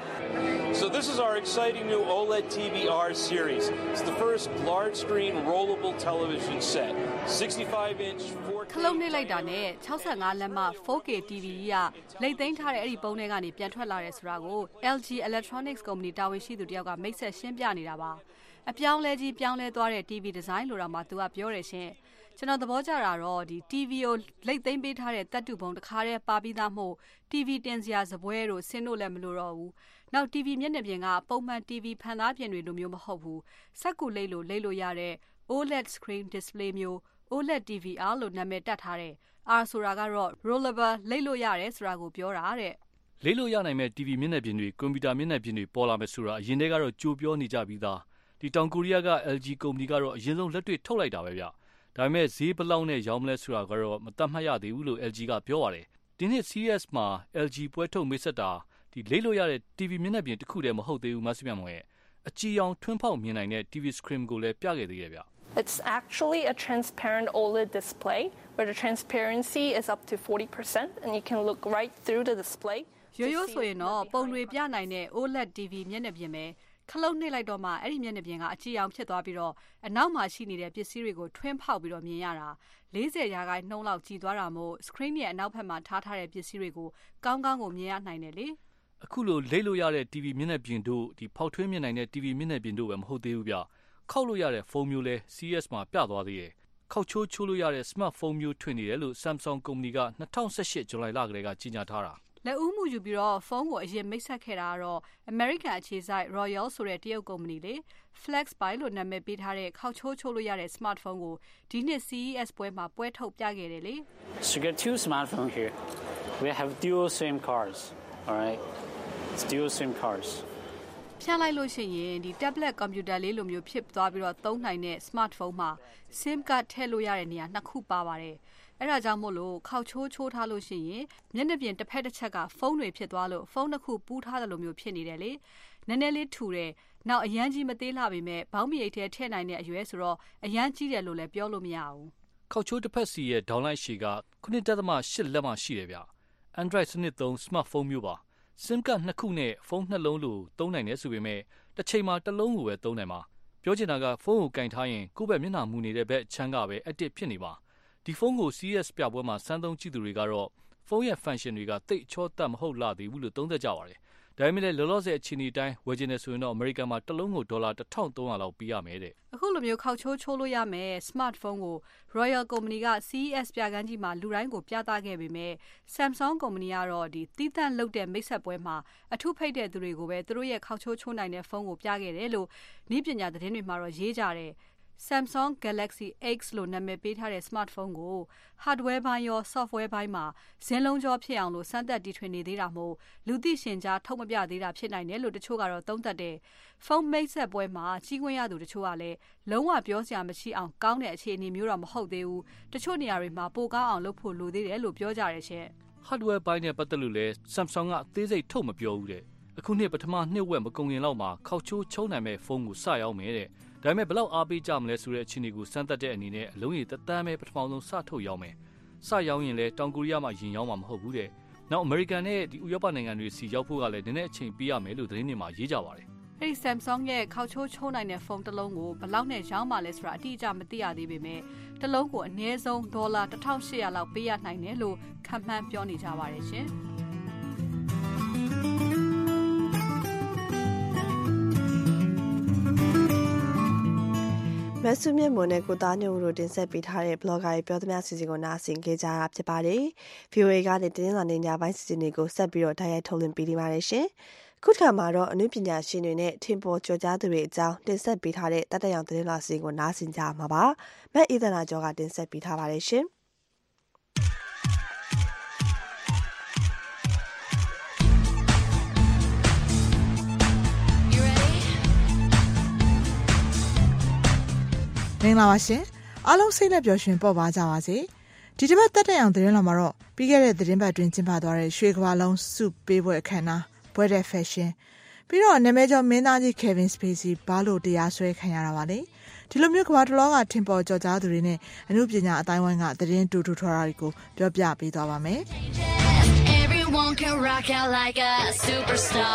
So this is our exciting new OLED TV R series. It's the first large-screen rollable television set. 65-inch 4K ခလုံးနေလိုက်တာနဲ့65လက်မ 4K TV ကြီးကလိပ်သိမ်းထားတဲ့အဲ့ဒီပုံတွေကနေပြန်ထွက်လာတယ်ဆိုတာကို LG Electronics ကုမ္ပဏီတာဝန်ရှိသူတယောက်ကမိတ်ဆက်ရှင်းပြနေတာပါအပြောင်းလဲကြီးပြောင်းလဲသွားတဲ့ TV design လို့တော့မှသူကပြောတယ်ရှင်ကျွန်တော်သဘောကျတာတော့ဒီ TV ကိုလိပ်သိမ်းပေးထားတဲ့တပ်တူပုံတစ်ခါတည်းပါပြီးသားမို့ TV တင်စရာစပွဲတို့ဆင်းတို့လည်းမလိုတော့ဘူးနောက် TV မျက်နှာပြင်ကပုံမှန် TV ဖန်သားပြင်တွေလိုမျိုးမဟုတ်ဘူးစက်ကူလိပ်လို့ရတဲ့ OLED screen display မျိုး OLED TVR လို့နာမည်တက်ထားတယ် R ဆိုတာကတော့ rollable လိပ်လို့ရတယ်ဆိုတာကိုပြောတာတဲ့လိပ်လို့ရနိုင်မဲ့ TV မျက်နှာပြင်တွေကွန်ပျူတာမျက်နှာပြင်တွေပေါ်လာမယ်ဆိုတာအရင်တည်းကတော့ကြိုပြောနေကြပြီးသားဒီတောင်ကိုရီးယားက LG ကုမ္ပဏီကတော့အရင်ဆုံးလက်တွေ့ထုတ်လိုက်တာပဲဗျဒါပေမဲ့ဈေးဘလောက်နဲ့ရောင်းမလဲဆိုတာကတော့မသတ်မှတ်ရသေးဘူးလို့ LG ကပြောပါတယ်ဒီနှစ် CES မှာ LG ပွဲထုတ်မိတ်ဆက်တာဒီလိပ်လို့ရတဲ့ TV မျက်နှာပြင်တစ်ခုတည်းမဟုတ်သေးဘူးမဆုမြတ်မော်ရဲ့အကြည်အောင်ထွန်းဖောက်မြင်နိုင်တဲ့ TV screen ကိုလည်းပြခဲ့သေးတယ်ဗျ It's actually a transparent OLED display where the transparency is up to 40% and you can look right through the display. ရိုးဆိုရင်တော့ပုံတွေပြနိုင်တဲ့ OLED TV မျက်နှာပြင်ပဲခလုံးနှိပ်လိုက်တော့မှအဲ့ဒီမျက်နှာပြင်ကအကြည်အောင်ဖြစ်သွားပြီးတော့အနောက်မှာရှိနေတဲ့ပစ္စည်းတွေကိုထွင်းဖောက်ပြီးတော့မြင်ရတာ40ရာခိုင်နှုန်းလောက်ကြည်သွားတာမို့ screen ရဲ့အနောက်ဘက်မှာထားထားတဲ့ပစ္စည်းတွေကိုကောင်းကောင်းကိုမြင်ရနိုင်တယ်လေအခုလိုလိပ်လို့ရတဲ့ TV မျက်နှာပြင်တို့ဒီဖောက်ထွင်းမြင်နိုင်တဲ့ TV မျက်နှာပြင်တို့ပဲမဟုတ်သေးဘူးဗျခောက်လို့ရတဲ့ဖုန်းမျိုးလဲ CS မှာပြသွားသေးတယ်ခောက်ချိုးလို့ရတဲ့ smartphone မျိုးထွင်နေတယ်လို့ Samsung ကုမ္ပဏီက2018ဇူလိုင်လကလေးကကြေညာထားတာလက်ဦးမှုယူပြီးတော့ဖုန်းကိုအရင်မိတ်ဆက်ခဲ့တာကတော့ American အခြေစိုက် Royal ဆိုတဲ့တရုတ်ကုမ္ပဏီလေ Flexby လို့နာမည်ပေးထားတဲ့ခောက်ချိုးလို့ရတဲ့ smartphone ကိုဒီနှစ် CES ပွဲမှာပွဲထုတ်ပြခဲ့တယ်လေ So you get two smartphones here. We have dual SIM cards. All right. It's dual SIM cards. ဖြန့်လိုက်လို့ရှိရင်ဒီ tablet computer လေးလိုမျိုးဖြစ်သွားပြီးတော့သုံးနိုင်တဲ့ smartphone မှာ SIM card ထည့်လို့ရတဲ့နေရာနှစ်ခုပါပါတယ်အဲ့ဒါကြောင့်မို့လို့ခောက်ချိုးထားလို့ရှိရင်မျက်နှာပြင်တစ်ဖက်တစ်ချက်ကဖုန်းတွေဖြစ်သွားလို့ဖုန်းတစ်ခုပူးထားတယ်လို့မျိုးဖြစ်နေတယ်လေနည်းနည်းလေးထူတယ်နောက်အရန်ကြီးမသေးလှပေမဲ့ဘောင်းမီအိတ်ထဲထည့်နိုင်တဲ့အရွယ်ဆိုတော့အရန်ကြီးတယ်လို့လည်းပြောလို့မရဘူးခောက်ချိုးတစ်ဖက်စီရဲ့ downlight ရှည်က 9.8 လက်မှရှိတယ်ဗျ Android စနစ်သုံး smartphone မျိုးပါ SIM card နှစ်ခုနဲ့ဖုန်းနှလုံးလိုသုံးနိုင်တယ်ဆိုပေမဲ့တစ်ချိန်မှာတစ်လုံးကိုပဲသုံးနိုင်မှာပြောချင်တာကဖုန်းကိုကင်ထားရင်ကိုယ့်ဘက်မျက်နှာမူနေတဲ့ဘက်ချမ်းကပဲ active ဖြစ်နေပါဒီဖုန်းကို CES ပြပွဲမှာစမ်းသုံးကြည့်သူတွေကတော့ဖုန်းရဲ့ function တွေကတိတ်ချောတတ်မဟုတ်လာသေးဘူးလို့သုံးသပ်ကြပါတယ်ဒါဒါပေမဲ့လည်းလောလောဆယ်အခြေအနေအတိုင်းဝယ်ချင်တယ်ဆိုရင်တော့အမေရိကန်မှာတစ်လုံးကိုဒေါ်လာ1300လောက်ပေးရမယ်တဲ့အခုလိုမျိုးခောက်ချိုးချိုးလို့ရမယ် smartphone ကို Royal Company က CES ပြကန်းကြီးမှာလူတိုင်းကိုပြသခဲ့ပေမဲ့ Samsung Company ကတော့ဒီတီးတန့်လုပ်တဲ့မိတ်ဆက်ပွဲမှာအထူးဖိတ်တဲ့သူတွေကိုပဲသူတို့ရဲ့ခောက်ချိုးချိုးနိုင်တဲ့ဖုန်းကိုပြခဲ့တယ်လို့နည်းပညာသတင်းတွေမှာတော့ရေးကြတယ်Samsung Galaxy X လို့နာမည်ပေးထားတဲ့ smartphone ကို hardware ဘိုင်းရော software ဘိုင်းမှာဇင်းလုံးကျော်ဖြစ်အောင်လို့စမ်းသပ်တီထွင်နေသေးတာမို့လူသိရှင်ကြားထုတ်မပြသေးတာဖြစ်နိုင်တယ်လို့တချို့ကတော့သုံးသပ်တယ်။ဖုန်းမိတ်ဆက်ပွဲမှာကြီးခွင့်ရသူတချို့ကလည်းလုံးဝပြောစရာမရှိအောင်ကောင်းတဲ့အခြေအနေမျိုးတော့မဟုတ်သေးဘူး။တချို့နေရာတွေမှာပိုကောင်းအောင်လုပ်ဖို့လိုသေးတယ်လို့ပြောကြတယ်ရှင်။ hardware ဘိုင်းနဲ့ပတ်သက်လို့လဲ Samsung ကအသေးစိတ်ထုတ်မပြောဘူးတဲ့။အခုနှစ်ပထမနှစ်ဝက်မကုန်ခင်လောက်မှာခောက်ချိုးချုံနိုင်မဲ့ဖုန်းကိုစရောက်မယ်တဲ့။ဒါပေမဲ့ဘယ်လောက်အားပေးကြမလဲဆိုတဲ့အခြေအနေကိုစမ်းသပ်တဲ့အနေနဲ့အလုံးရည်တသန်းပဲပထမဆုံးစထုတ်ရောက်မယ်။စရောက်ရင်လည်းတောင်ကိုရီးယားမှာရင်ရောက်မှာမဟုတ်ဘူးတဲ့။နောက်အမေရိကန်နဲ့ဒီဥရောပနိုင်ငံတွေစီရောက်ဖို့ကလည်းနည်းနည်းအချိန်ပေးရမယ်လို့သတင်းတွေမှာရေးကြပါတယ်။အဲဒီ Samsung ရဲ့ခောက်ချိုးချိုးနိုင်တဲ့ဖုန်းတစ်လုံးကိုဘယ်လောက်နဲ့ရောင်းမှလဲဆိုတာအတိအကျမသိရသေးပေမဲ့တစ်လုံးကိုအနည်းဆုံးဒေါ်လာ1800လောက်ပေးရနိုင်တယ်လို့ခန့်မှန်းပြောနေကြပါတယ်ရှင်။မဆုမြင့်မွန်နဲ့ကိုသားညိုတို့တင်ဆက်ပေးထားတဲ့ blogger ရဲ့ပြောသမျှစီစဉ်ကိုနားဆင်ကြကြတာဖြစ်ပါတယ်။ VOA ကနေတင်းလာနေညပိုင်းစီစဉ်တွေကိုဆက်ပြီးတော့တိုက်ရိုက်ထုတ်လွှင့်ပေးနေပါတယ်ရှင်။ခုတစ်ခါမှာတော့အနုပညာရှင်တွေနဲ့ထင်ပေါ်ကျော်ကြားသူတွေအကြောင်းတင်ဆက်ပေးထားတဲ့တတ်တရောင်သတင်းလာစီစဉ်ကိုနားဆင်ကြမှာပါ။မက်အေးသနာကျော်ကတင်ဆက်ပေးထားပါတယ်ရှင်။မင်္ဂလာပါရှင်အားလုံးစိတ်နဲ့ပျော်ရွှင်ပေါ့ပါကြပါစေဒီတစ်ပတ်တက်တဲ့အောင်သတင်းလာမှာတော့ပြီးခဲ့တဲ့သတင်းပတ်တွင်ကျင်းပသွားတဲ့ရွှေကမ္ဘာလုံးစုပေးပွဲအခမ်းအနားပွဲတဲ့ fashion ပြီးတော့နာမည်ကျော်မင်းသားကြီး Kevin Spacey ဘာလို့တရားစွဲခံရတာပါလဲဒီလိုမျိုးကမ္ဘာတစ်လောကထင်ပေါ်ကျော်ကြားသူတွေနဲ့အမှုပညာအတိုင်းဝိုင်းကသတင်းတူတူထွားတာတွေကိုပြောပြပေးသွားပါမယ် Everyone can rock out like a superstar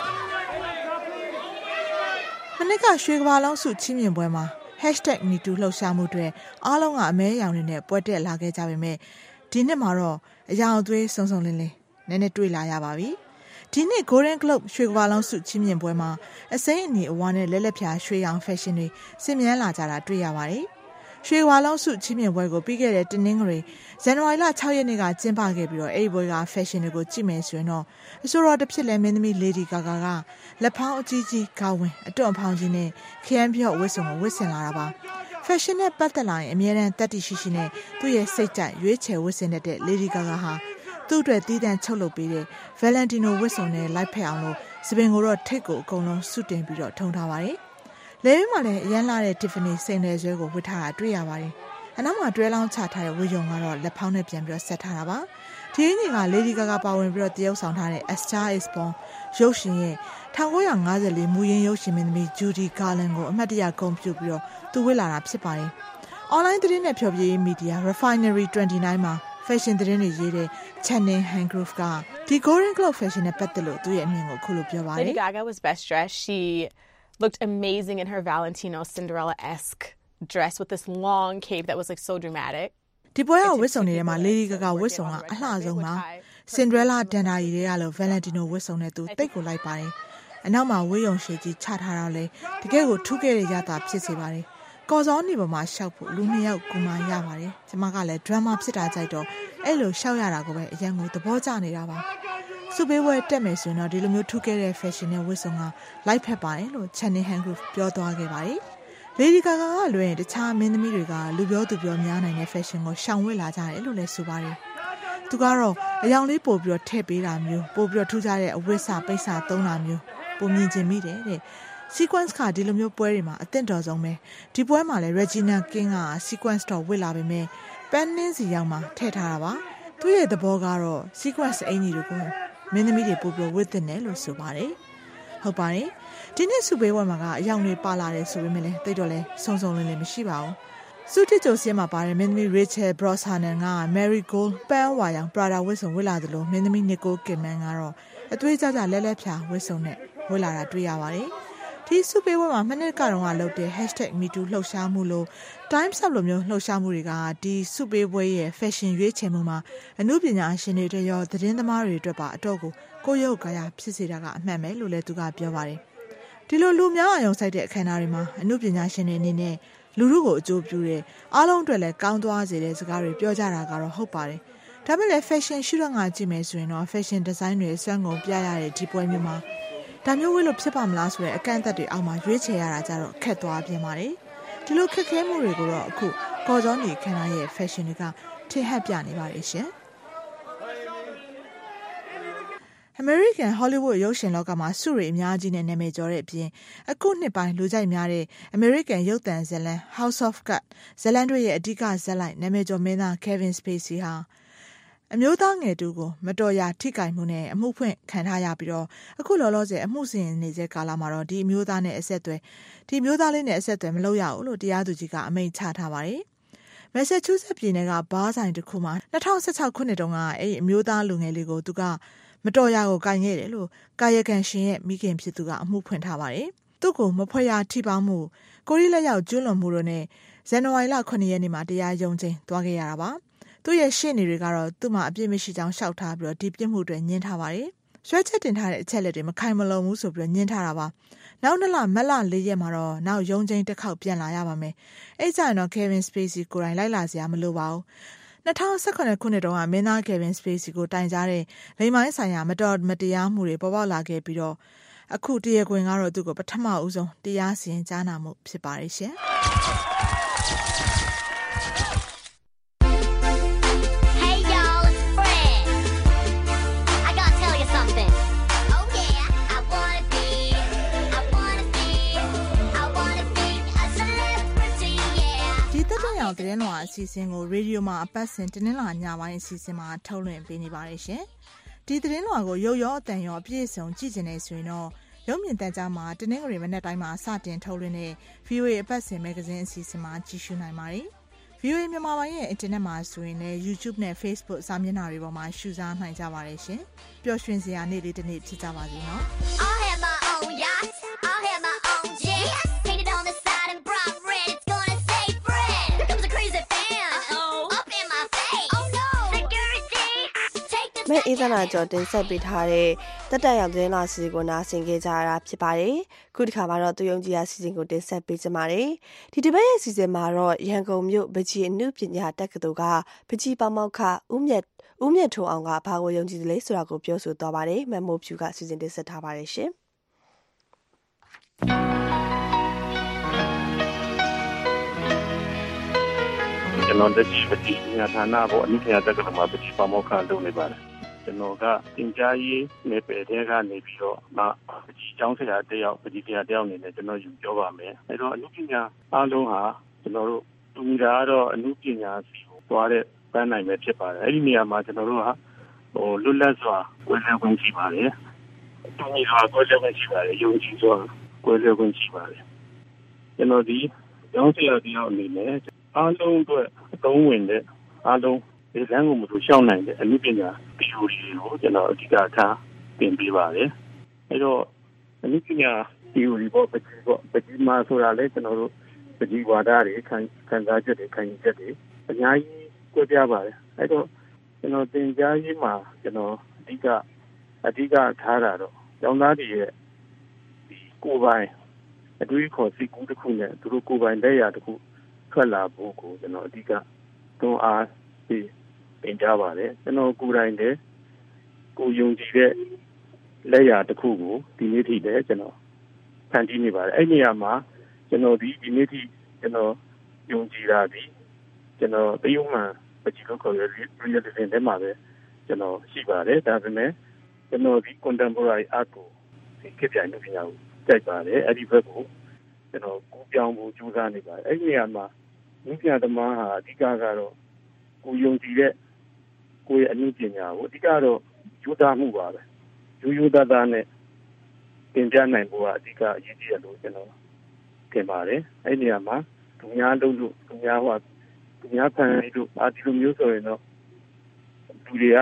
မနေ့ကရွှေကမ္ဘာလုံးစုချီးမြှင့်ပွဲမှာ#MeToo လှုပ်ရှားမှုတွေအားလုံးကအမဲရောင်တွေနဲ့ပွဲတက်လာခဲ့ကြပေမဲ့ဒီနှစ်မှာတော့အယောင်အသွေးစုံစုံလင်းလင်းနည်းနည်းတွေ့လာရပါပြီ။ဒီနှစ် Golden Globe ရွှေကမ္ဘာလုံးဆုချီးမြှင့်ပွဲမှာအစိမ်းအနီအဝါနဲ့လက်လက်ဖြာရွှေရောင် fashion တွေဆင်မြန်းလာကြတာတွေ့ရပါတယ်။ရွှေကမ္ဘာလုံးဆုချီးမြှင့်ပွဲကိုပြီးခဲ့တဲ့တနင်္ဂနွေဇန်နဝါရီလ6ရက်နေ့ကကျင်းပခဲ့ပြီးတော့အဲ့ဒီပွဲက fashion တွေကိုကြည့်မယ်ဆိုရင်တော့အစိုးရတစ်ဖြစ်လဲမင်းသမီး Lady Gaga ကလက်ဖောင်းအကြီးကြီးခေါင်းဝင်အတွန့်ဖောင်းကြီးနဲ့ခရမ်းပြော့ဝတ်စုံကိုဝတ်ဆင်လာတာပါ။ fashion နဲ့ပတ်သက်လာရင်အမြဲတမ်းတက်တည်ရှိရှိနဲ့သူ့ရဲ့စိတ်ကြိုက်ရွေးချယ်ဝတ်ဆင်တဲ့ Lady Gaga ဟာသူ့အတွက်တည်တံ့ချုပ်လုပ်ပေးတဲ့ Valentino ဝတ်စုံနဲ့လိုက်ဖက်အောင်လို့စပင်ကိုတော့ထိတ်ကိုအကုန်လုံးစုတင်ပြီးတော့ထုံထားပါတယ်။လေမှာလည်းအရန်လာတဲ့ Tiffany စိန်နယ်ဆွဲကိုဝတ်ထားတာတွေ့ရပါတယ်။အနောက်မှာတွဲလောင်းချထားတဲ့ဝေယုံကတော့လက်ဖောင်းနဲ့ပြန်ပြီးတော့ဆက်ထားတာပါ။ဒီအင်းကြီးက Lady Gaga ပါဝင်ပြီးတော့တရုပ်ဆောင်ထားတဲ့ A Star Is Born ရုပ်ရှင်ရဲ့1954မူရင်းရုပ်ရှင်မင်းသမီး Judy Garland ကိုအမှတ်တရဂုဏ်ပြုပြီးတော့သူဝတ်လာတာဖြစ်ပါတယ်။ online သတင်းနဲ့ဖျော်ဖြေရေးမီဒီယာ Refinery 29 မှာ fashion သတင်းတွေရေးတဲ့ Channing Hargrove ကဒီ Golden Globe fashion နဲ့ပတ်သက်လို့သူ့ရဲ့အမြင်ကိုခုလိုပြောပါတယ် Lady Gaga was best dressed. She looked amazing in her Valentino Cinderella-esque dress with this long cape that was like so dramatic. ဒီပွဲကဝတ်စုံတွေထဲမှာ Lady Gaga ဝတ်စုံကအလှဆုံးပါ Cinderella ဒန်တာရီတွေကလို့ Valentino ဝတ်စုံနဲ့သူတိတ်ကိုလိုက်ပါတယ်အနောက်မှာဝေးရုံရှည်ကြီးချထားတော့လေတကယ်ကိုထူးခဲ့တဲ့ရတာဖြစ်စေပါတယ်ကော်စောနေပေါ်မှာရှောက်ဖို့လူနှစ်ယောက်ကူမရပါတယ်ကျမကလည်း drama ဖြစ်တာကြိုက်တော့အဲ့လိုရှောက်ရတာကိုပဲအရင်ကသဘောကျနေတာပါစုပေးဝဲတက်မယ်ဆိုရင်တော့ဒီလိုမျိုးထူးခဲ့တဲ့ fashion နဲ့ဝတ်စုံကလိုက်ဖက်ပါတယ်လို့ Channing Hargrove ပြောသွားခဲ့ပါတယ်Lady Gaga ကလွယ်ရင်တခြားမင်းသမီးတွေကလူပြောသူပြောများနိုင်တဲ့ fashion ကိုရှောင်ဝတ်လာကြတယ်လို့လည်းဆိုပါတယ်။သူကတော့အယောင်လေးပို့ပြီးတော့ထည့်ပေးတာမျိုးပို့ပြီးတော့ထူးခြားတဲ့အဝတ်စပိတ်စသုံးတာမျိုးပုံမြင်ကျင်မိတယ်တဲ့။ sequence ကဒီလိုမျိုးပွဲတွေမှာအသင့်တော်ဆုံးပဲ။ဒီပွဲမှာလည်း Regina King က sequence တော့ဝတ်လာပေမဲ့ Pennant စီရောက်မှာထည့်ထားတာပါ။သူ့ရဲ့သဘောကတော့ sequence အင်ကြီးတွေကိုမင်းသမီးတွေပို့ပြီးဝတ်တဲ့နယ်လို့ဆိုပါတယ်။ဟုတ်ပါတယ်။ဒီနေ့စုပေးဝဲမှာကအယောင်တွေပါလာတယ်ဆိုပေမဲ့လည်းတိတ်တော့လဲစုံစုံလင်းလင်းမရှိပါဘူး။စုတစ်ကြိုစင်းမှာပါတယ်မင်းသမီး Rachel Brosnahan က Marigold ပန်းဝါရောင် Prada ဝတ်စုံဝတ်လာသလိုမင်းသမီး Nicole Kidman ကတော့အသွေးကြကြလဲလဲဖြာဝတ်စုံနဲ့ဝတ်လာတာတွေ့ရပါတယ်။ ဒီဒီစုပေးပွဲမှာမနစ်ကတော့လုပ်တဲ့ #MeToo လှုပ်ရှားမှုလို့ Times Up လိုမျိုးလှုပ်ရှားမှုတွေကဒီစုပေးပွဲရဲ့ fashion ရွေးချယ်မှုမှာအမှုပညာရှင်တွေအတွက်ရောသတင်းသမားတွေအတွက်ပါအတော့ကိုရုပ်ကာယဖြစ်စေတာကအမှန်ပဲလို့လည်းသူကပြောပါတယ်ဒီလိုလူများအောင်ဆိုင်တဲ့အခမ်းအနားတွေမှာအမှုပညာရှင်တွေအနေနဲ့လူထုကိုအကျိုးပြုတဲ့အားလုံးအတွက်လည်းကောင်းသွားစေတဲ့စကားတွေပြောကြတာကတော့ဟုတ်ပါတယ်ဒါပေမဲ့လည်း fashion ရှုထောင့်ကကြည့်မယ်ဆိုရင်တော့ fashion design တွေစွမ်းကုန်ပြရတဲ့ဒီပွဲမျိုးမှာဒါမျိုးဝေးလို့ဖြစ်ပါမလားဆိုတဲ့အကန့်အသတ်တွေအောက်မှာရွေးချယ်ရတာကြတော့ခက်သွားပြင်ပါတယ်ဒီလိုခက်ခဲမှုတွေကိုတော့အခုကော်စောနေခန္ဓာရဲ့ fashion တွေကထင်ဟပ်ပြနေပါတယ်ရှင်American Hollywood ရုပ်ရှင်လောကမှာစုတွေအများကြီးနဲ့နာမည်ကျော်တဲ့အပြင်အခုနှစ်ပိုင်းလူကြိုက်များတဲ့ American ရုပ်သံဇာတ်လမ်း House of Cards ဇာတ်လမ်းတွေရဲ့အဓိကဇာတ်လိုက်နာမည်ကျော်မင်းသား Kevin Spacey ဟာအမျိုးသားငယ်တူကိုမတော်ရာထိကြိုက်မှုနဲ့အမှုဖွင့်ခံထားရပြီးတော့အခုလောလောဆယ်အမှုစီရင်နေတဲ့ကာလမှာတော့ဒီအမျိုးသားနဲ့အဆက်အသွယ်ဒီမျိုးသားလေးနဲ့အဆက်အသွယ်မလုပ်ရဘူးလို့တရားသူကြီးကအမိန့်ချထားပါတယ်။ Massachusetts ပြည်နယ်ကဘားဆိုင်တစ်ခုမှာ2016ခုနှစ်တုန်းကအဲ့အမျိုးသားလူငယ်လေးကိုသူကမတော်ရာကိုကိုင်ခဲ့တယ်လို့ကာယကံရှင်ရဲ့မိခင်ဖြစ်သူကအမှုဖွင့်ထားပါတယ်။သူ့ကိုမဖွဲ့ရထိပေါင်းမှုကိုရီးလက်ရောက်ကျွလွန်မှုတို့နဲ့ဇန်နဝါရီလ9ရက်နေ့မှာတရားရုံးချိန်သွားခဲ့ရတာပါ။သူ့ရဲ့ရှေ့နေတွေကတော့သူ့မှာအပြစ်မရှိကြောင်းရှောက်ထားပြီးတော့ဒီပြစ်မှုတွေညှင်းထားပါတယ်။ဆွဲချက်တင်ထားတဲ့အချက်လက်တွေမခိုင်မလုံဘူးဆိုပြီးတော့ညှင်းထားတာပါ။နောက်2လမတ်လ4ရက်မှာတော့နောက်ရုံးချိန်တစ်ခေါက်ပြန်လာရပါမယ်။အဲ့ကြရင်တော့ Kevin Spacey ကိုယ်တိုင်လိုက်လာစရာမလိုပါဘူး။2018ခုနှစ်တုန်းကမင်းသား Kevin Spacey ကိုတိုင်ကြားတဲ့လိင်ပိုင်းဆိုင်ရာမတော်မတရားမှုတွေပေါ်ပေါက်လာခဲ့ပြီးတော့အခုတရားခွင်ကတော့သူ့ကိုပထမဦးဆုံးတရားစီရင်ကြားနာမှုဖြစ်ပါတယ်ရှင်။သတင်းလွှာအစီအစဉ်ကိုရေဒီယိုမှာအပတ်စဉ်တင်းလာညပိုင်းအစီအစဉ်မှာထုတ်လွှင့်ပေးနေပါတယ်ရှင်။ဒီသတင်းလွှာကိုရုပ်ရောအသံရောအပြည့်အစုံကြည့်နေဆိုရင်တော့ရုပ်မြင်သံကြားမှာတင်းငွေမနေ့တိုင်းမှာစတင်ထုတ်လွှင့်တဲ့ VOA အပတ်စဉ်မဂ္ဂဇင်းအစီအစဉ်မှာကြည့်ရှုနိုင်ပါတယ်။ VOA မြန်မာပိုင်းရဲ့အင်တာနက်မှာဆိုရင်လည်း YouTube နဲ့ Facebook စာမျက်နှာတွေပေါ်မှာရှုစားနိုင်ကြပါတယ်ရှင်။ပျော်ရွှင်စရာနေ့လေးတစ်နေ့ဖြစ်ကြပါစေနော်။ I'll have my own yacht. I'll have my own jet. Painted on the side and bright red. It's gonna say friend. Here comes a crazy fan. Up in my face. Oh no. Security. Take the မဲ့အေးသနာကျော်တင်ဆက်ပေးထားတဲ့တက်တက်ရောက်သတင်းလာစီကိုနားဆင်ခဲ့ကြရတာဖြစ်ပါတယ်။ခုဒီခါမှာတော့သူယုံကြည်ရာစီစဉ်ကိုတင်ဆက်ပေးကြပါမယ်။ဒီတစ်ပတ်ရဲ့စီစဉ်မှာတော့ရန်ကုန်မြို့ပကြီးအနုပညာတက္ကသိုလ်ကပကြီးပေါမောက္ခဦးမြတ်ထွန်းအောင်ကဘာကိုယုံကြည်တယ်လဲဆိုတာကိုပြောဆိုသွားပါတယ်။မမိုးဖြူကစီစဉ်တင်ဆက်ထားပါတယ်ရှင်။ကျွန်တော်တက်ပကြီးပညာဌာနပေါ်အနုပညာတက္ကသိုလ်မှာပကြီးပေါမောက္ခလုပ်နေပါတယ်။ကျွန်တော်ကသင်ကြားရေးနယ်ပယ်ထဲကနေပြီးတော့ပကြီးကျောင်းဆရာတယောက်ပကြီးဆရာတယောက်အနေနဲ့ကျွန်တော်ယူပြောပါမယ်။အဲတော့အနုပညာအားလုံးဟာကျွန်တော်တို့တူညီတာကတော့အနုပညာစီကိုသွားတဲ့ပန်းနိုင်ပဲဖြစ်ပါတယ်။အဲဒီနေရာမှာကျွန်တော်တို့ကလွတ်လပ်စွာကွဲလွဲခွင့်ရှိပါတယ်။တူညီစွာကွဲလွဲခွင့်ရှိပါတယ်။ယုံကြည်စွာကွဲလွဲခွင့်ရှိပါတယ်။ကျွန်တော်ဒီကျောင်းဆရာတယောက်အနေနဲ့အားလုံးအတွက်အသုံးဝင်တဲ့အားလုံးဒီလမ်းကိုမလို့ရှောင်နိုင်တဲ့အနုပညာ theory ကိုကျွန်တော်အဓိကထားတင်ပေးပါတယ်။အဲတော့အနုပညာ theory ပေါ့ပကြီးမှာဆိုတာလေကျွန်တော်တို့ပကြီးဝါဒတွေခံစားချက်တွေခံယူချက်တွေအများကြီးကြွပြပါတယ်။အဲတော့ကျွန်တော်သင်ကြားရေးမှာကျွန်တော်အဓိကထားတာတော့ကျောင်းသားတွေရဲ့ဒီကိုယ်ပိုင်အတွေ့အခေါ်စိတ်ကူးတစ်ခုနဲ့သူတို့ကိုယ်ပိုင်လက်ရာတစ်ခုထွက်လာဖို့ကိုကျွန်တော်အဓိကတွန်းအားပေးတင်ကြပါတယ်ကျွန်တော်ကိုယ်တိုင်လည်းကိုယုံကြည်တဲ့လက်ရာတစ်ခုကိုဒီနေ့ထိလည်းကျွန်တော်ဖန်တီးနေပါတယ်အဲ့ဒီနေရာမှာကျွန်တော်ဒီနေ့ထိကျွန်တော်ယုံကြည်တာဒီကျွန်တော်တယုံမှန်ပကြီးလို့ခေါ်ရတဲ့ realism ထဲမှာပဲကျွန်တော်ရှိပါတယ်ဒါပေမဲ့ကျွန်တော်ဒီ contemporary art ကိုဒီခေတ်ပြိုင်မှုပညာကိုကြိုက်ပါတယ်အဲ့ဒီဘက်ကိုကျွန်တော်ကူးပြောင်းဖို့ကြိုးစားနေပါတယ်အဲ့ဒီနေရာမှာဉာဏ်ပညာသမားဟာအဓိကကတော့ကိုယုံကြည်တဲ့ကိုရဲ့အနုပညာကိုအဓိကတော့ယူသားမှုပါပဲယူသားနဲ့သင်ပြနိုင်ဖို့ကအဓိကအရေးကြီးတယ်လို့ကျွန်တော်ထင်ပါတယ်အဲ့ဒီနေရာမှာသူများလုပ်လို့သူများဖန်လို့ဒီလိုမျိုးဆိုရင်တော့လူတွေက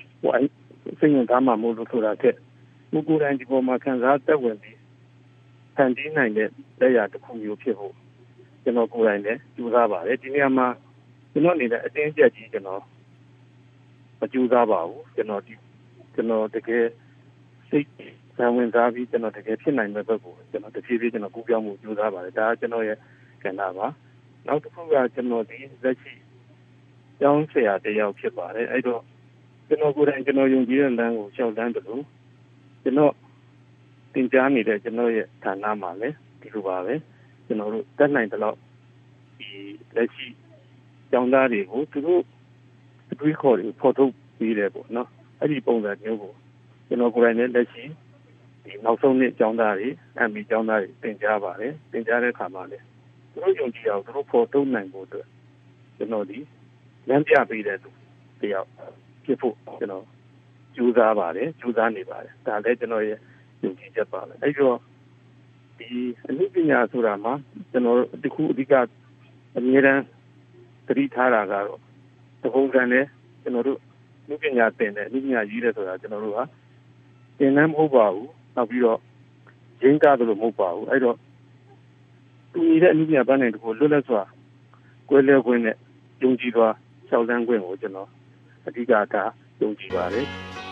စိတ်ဝင်စားမှမဟုတ်လို့ဆိုတာတဲ့ကိုယ်တိုင်ဒီပေါ်မှာခံစားသက်ဝင်ပြီးဖန်တီးနိုင်တဲ့လက်ရာတစ်ခုမျိုးဖြစ်ဖို့ကျွန်တော်ကိုယ်တိုင်လည်းကြိုးစားပါတယ်ဒီနေရာမှာကျွန်တော်အနေနဲ့အတင်းကျပ်ကြီးကျွန်တော်မကြိုးစားပါဘူးကျွန်တော်တကယ်စိတ်ဆံဝင်စားပြီးကျွန်တော်တကယ်ဖြစ်နိုင်မဲ့ဘက်ကိုကျွန်တော်တဖြည်းဖြည်းကျွန်တော်ကူးပြောင်းမှုကြိုးစားပါတယ်ဒါကကျွန်တော်ရဲ့ကဏ္ဍပါနောက်တစ်ခုကကျွန်တော်ဒီလက်ရှိကျောင်းဆရာတယောက်ဖြစ်ပါတယ်အဲ့တော့ကျွန်တော်ကိုယ်တိုင်ကျွန်တော်ယုံကြည်တဲ့လမ်းကိုရှောက်လန်းတယ်လို့ကျွန်တော်သင်ကြားနေတဲ့ကျွန်တော်ရဲ့ဌာနမှာလည်းဒီလိုပါပဲကျွန်တော်တို့တက်နိုင်တဲ့လောက်ဒီလက်ရှိကျောင်းသားတွေကိုသူတို့အတွေးခေါ်တွေဖော်ထုတ်ပြီးတယ်ပေါ့နော်အဲ့ဒီပုံစံမျိုးကိုကျွန်တော်ကိုယ်တိုင်လည်းလက်ရှိဒီနောက်ဆုံးနှစ်ကျောင်းသားတွေMBကျောင်းသားတွေသင်ကြားပါတယ်သင်ကြားတဲ့အခါမှာလည်းသူတို့ယုံကြည်အောင်သူတို့ဖော်ထုတ်နိုင်ဖို့အတွက်ကျွန်တော်ဒီလမ်းပြပေးတဲ့သူတယောက်ဖြစ်ဖို့ကျွန်တော်ကြိုးစားပါတယ်ကြိုးစားနေပါတယ်ဒါလည်းကျွန်တော်ရဲ့ယုံကြည်ချက်ပါပဲအဲ့တော့ဒီအနုပညာဆိုတာမှာကျွန်တော်တခုအဓိကအမြဲတမ်းသတိထားတာကတော့သဘောကံနဲ့ကျွန်တော်တို့အနုပညာသင်တယ်အနုပညာရေးတယ်ဆိုတာကျွန်တော်တို့ကသင်တန်းမဟုတ်ပါဘူးနောက်ပြီးတော့ရင်းကားတယ်လို့မဟုတ်ပါဘူးအဲ့တော့သူညီတဲ့အနုပညာပန်းနိုင်တခုလွတ်လပ်စွာကွဲလဲခွင့်နဲ့ယုံကြည်စွာရှောက်လန်းခွင့်ကိုကျွန်တော်အဓိကထားယုံကြည်ပါတယ်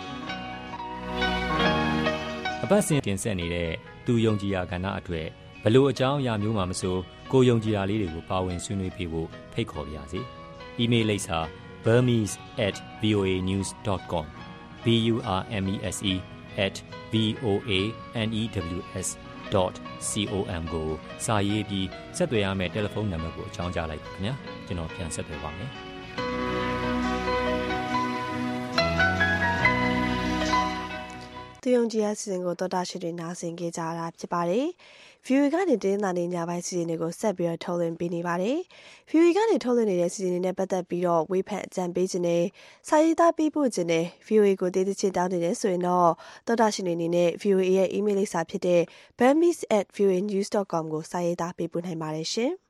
အပတ်စဉ်တင်ဆက်နေတဲ့သူယုံကြည်ရာကဏ္ဍအတွက်ဘလို့အကြောင်းအရာမျိုးမှမဆိုကိုယုံကြည်ရာလေးတွေကိုပါဝင်ဆွေးနွေးပေးဖို့ဖိတ်ခေါ်ပါရစေ။ email လိပ်စာ burmese@voanews.com burmese@voanews.com ကိုစာရေးပြီးဆက်သွယ်ရမယ့်တယ်လီဖုန်းနံပါတ်ကိုအကြောင်းကြားလိုက်ပါခင်ဗျာ။ကျွန်တော်ပြန်ဆက်သွယ်ပါမယ်။သူယုံကြည်ရာစီစဉ်ကိုတော်တာရှိတွေနားဆင်ကြကြတာဖြစ်ပါတယ်။ VOA ကနေတင်းသာနေညပိုင်းစီစဉ်တွေကိုဆက်ပြီးထုတ်လွှင့်ပေးနေပါတယ်။ VOA ကနေထုတ်လွှင့်နေတဲ့စီစဉ်တွေနဲ့ပတ်သက်ပြီးတော့ဝေဖန်အကြံပေးခြင်းနဲ့စာရေးသားပေးပို့ခြင်းနဲ့ VOA ကိုတည်တည်ချတောင်းနေတယ်ဆိုရင်တော့တော်တာရှိနေအနေနဲ့ VOA ရဲ့ email လိပ်စာဖြစ်တဲ့ burmese@voanews.com ကိုစာရေးသားပေးပို့နိုင်ပါတယ်ရှင်။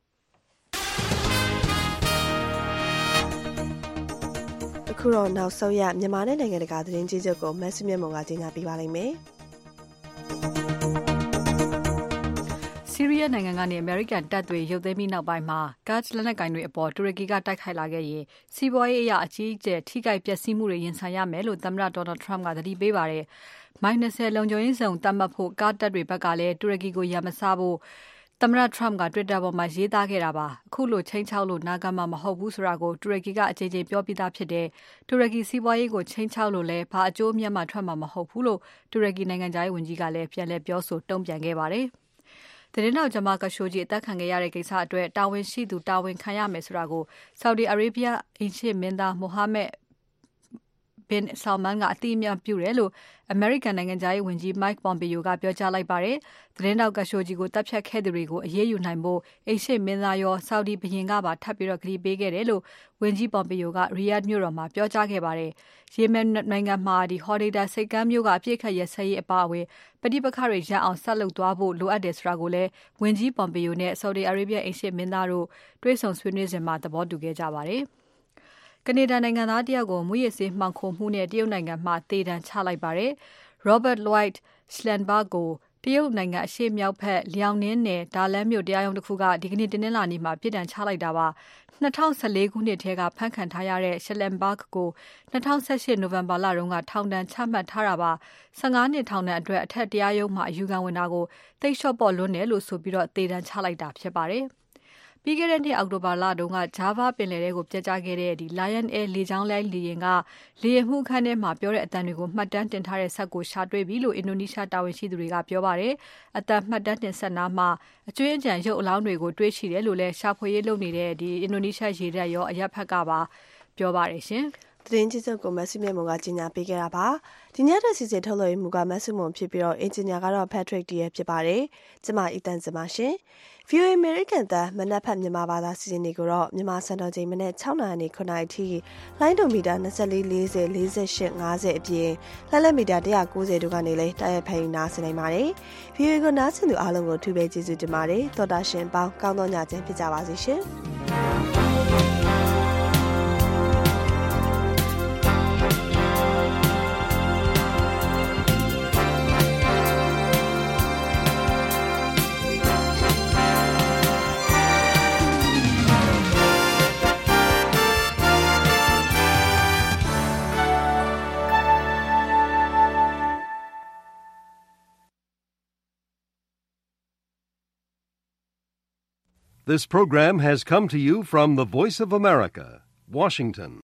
အခုတော့နောက်ဆုံးရမြန်မာနဲ့နိုင်ငံတကာသတင်းကြီးချုပ်ကိုမဆုမြတ်မုံကကြီးညာပေးပါလိမ့်မယ်။ဆီးရီးယားနိုင်ငံကနေအမေရိကန်တပ်တွေရုပ်သိမ်းပြီးနောက်ပိုင်းမှာကာ့ဒ်လက်နက်ကိုင်တွေအပေါ်တူရကီကတိုက်ခိုက်လာခဲ့ရင်စီးပွားရေးအရအကြီးအကျယ်ထိခိုက်ပျက်စီးမှုတွေရင်ဆိုင်ရမယ်လို့သမ္မတ Donald Trump ကသတိပေးပါတယ်။ မိုင် 20 လုံခြုံရေးဇုံသတ်မှတ်ဖို့ကာ့ဒ်တပ်တွေဘက်ကလည်းတူရကီကိုရန်မစဖို့သမ္မတ Trump က Twitter ပေါ်မှာရေးသားခဲ့တာပါ။အခုလိုချိန်ချောက်လို့နာခံမှာမဟုတ်ဘူးဆိုတာကိုတူရကီကအကြိမ်ကြိမ်ပြောပြီးသားဖြစ်တယ်။တူရကီစီးပွားရေးကိုချိန်ချောက်လို့လည်းဘာအကျိုးအမြတ်မှထွက်မှာမဟုတ်ဘူးလို့တူရကီနိုင်ငံခြားရေးဝန်ကြီးကလည်းပြန်လည်ပြောဆိုတုံ့ပြန်ခဲ့ပါတယ်။သတင်းတောက်ဂျမာကရှိုဂျီအသက်ခံခဲ့ရတဲ့ကိစ္စအတွက်တာဝန်ရှိသူတာဝန်ခံရမယ်ဆိုတာကို Saudi Arabia အိမ်ရှေ့မင်းသား Mohammed bin Salman ကအတိအမြတ်ပြုတယ်လို့ American နိုင်ငံခြားရေးဝန်ကြီး Mike Pompeo ကပြောကြားလိုက်ပါတယ်။သတင်းတောက်ကရှိုဂျီကိုတပ်ဖြတ်ခဲ့သူတွေကိုအရေးယူနိုင်ဖို့အိမ်ရှေ့မင်းသားရော Saudi ဘုရင်ကပါထပ်ပြီးကတိပေးခဲ့တယ်လို့ဝန်ကြီး Pompeo က Riyadh မြို့တော်မှာပြောကြားခဲ့ပါတယ်။ Yemen နိုင်ငံမှာHodeidah စိတ်ကမ်းမြို့ကအပြစ်ခတ်ရစရေးအပါအဝင်ပဋိပက္ခတွေရပ်အောင်ဆက်လုပ်သွားဖို့လိုအပ်တယ်ဆိုတာကိုလည်းဝန်ကြီး Pompeo နဲ့ Saudi Arabia အိမ်ရှေ့မင်းသားတို့တွေ့ဆုံဆွေးနွေးစဉ်မှာသဘောတူခဲ့ကြပါတယ်။ကနေဒါနိုင်ငံသားတယောက်ကိုမူရစ်ဆေးမှောင်ခိုမှုနဲ့တရုတ်နိုင်ငံမှသေဒဏ်ချလိုက်ပါတယ်။ Robert Lloyd Schellenberg ကိုတရုတ်နိုင်ငံအရှေ့မြောက်ဘက်လျောင်နင်းနယ်ဒါလန်မြို့တရားရုံးတစ်ခုကဒီကနေ့တင်းနှင်းလာနေမှာပြည်ဒဏ်ချလိုက်တာပါ2014ခုနှစ်ထဲကဖမ်းခံထားရတဲ့ Schellenberg ကို2018နိုဝင်ဘာလတုန်းကထောင်ဒဏ်ချမှတ်ထားတာပါ15နှစ်ထောင်ဒဏ်အတွက်အထက်တရားရုံးမှာအယူခံဝင်တာကိုသိပ်လျှော့ပေါ့လွန်းတယ်လို့ဆိုပြီးတော့သေဒဏ်ချလိုက်တာဖြစ်ပါတယ်ပြီးခဲ့တဲ့နှစ်အောက်တိုဘာလတုန်းက Java ပင်လယ်ထဲကိုပြတ်ကျခဲ့တဲ့Lion Air လေကြောင်းလိုင်းလေယာဉ်ကလေယာဉ်မှုခန်းထဲမှာပြောတဲ့အသံတွေကိုမှတ်တမ်းတင်ထားတဲ့ဆက်ကိုရှာတွေ့ပြီလို့အင်ဒိုနီးရှားတာဝန်ရှိသူတွေကပြောပါတယ်။အသံမှတ်တမ်းတင်ဆက်နားမှာအကျွင်းအကြံရုပ်အလောင်းတွေကိုတွေ့ရှိတယ်လို့လည်းရှာဖွေရေးလုပ်နေတဲ့အင်ဒိုနီးရှားရေတပ်ရောအရပ်ဖက်ကပါပြောပါတယ်ရှင်။သတင်းကြီးစုပ်ကိုမဆုမြတ်မုံကကြီးညာပေးခဲ့တာပါဒီညတဲ့စီစဉ်ထုတ်လွှင့်မှုကမဆုမုံဖြစ်ပြီးတော့အင်ဂျင်နီယာကတော့ Patrick Dier ဖြစ်ပါတယ်ကျမအီတန်စမရှင် VOA American တမနက်ဖက်မြန်မာဘာသာစီစဉ်တွေကိုတော့မြန်မာစံတော်ချိန်မနေ့6နာရီနဲ့9နာရီထိလိုင်းဒိုမီတာ24 40 48 50အပြင်လက်လက်မီတာ190တို့ကနေလည်းတိုက်ရိုက်ဖန်နားဆင်နိုင်ပါတယ် VOA ကိုနားဆင်သူအားလုံးကိုထူးပဲကျေးဇူးတင်ပါတယ်တော်တာရှင်ပေါင်းကောင်းသောညချမ်းဖြစ်ကြပါစေရှင် This program has come to you from the Voice of America, Washington.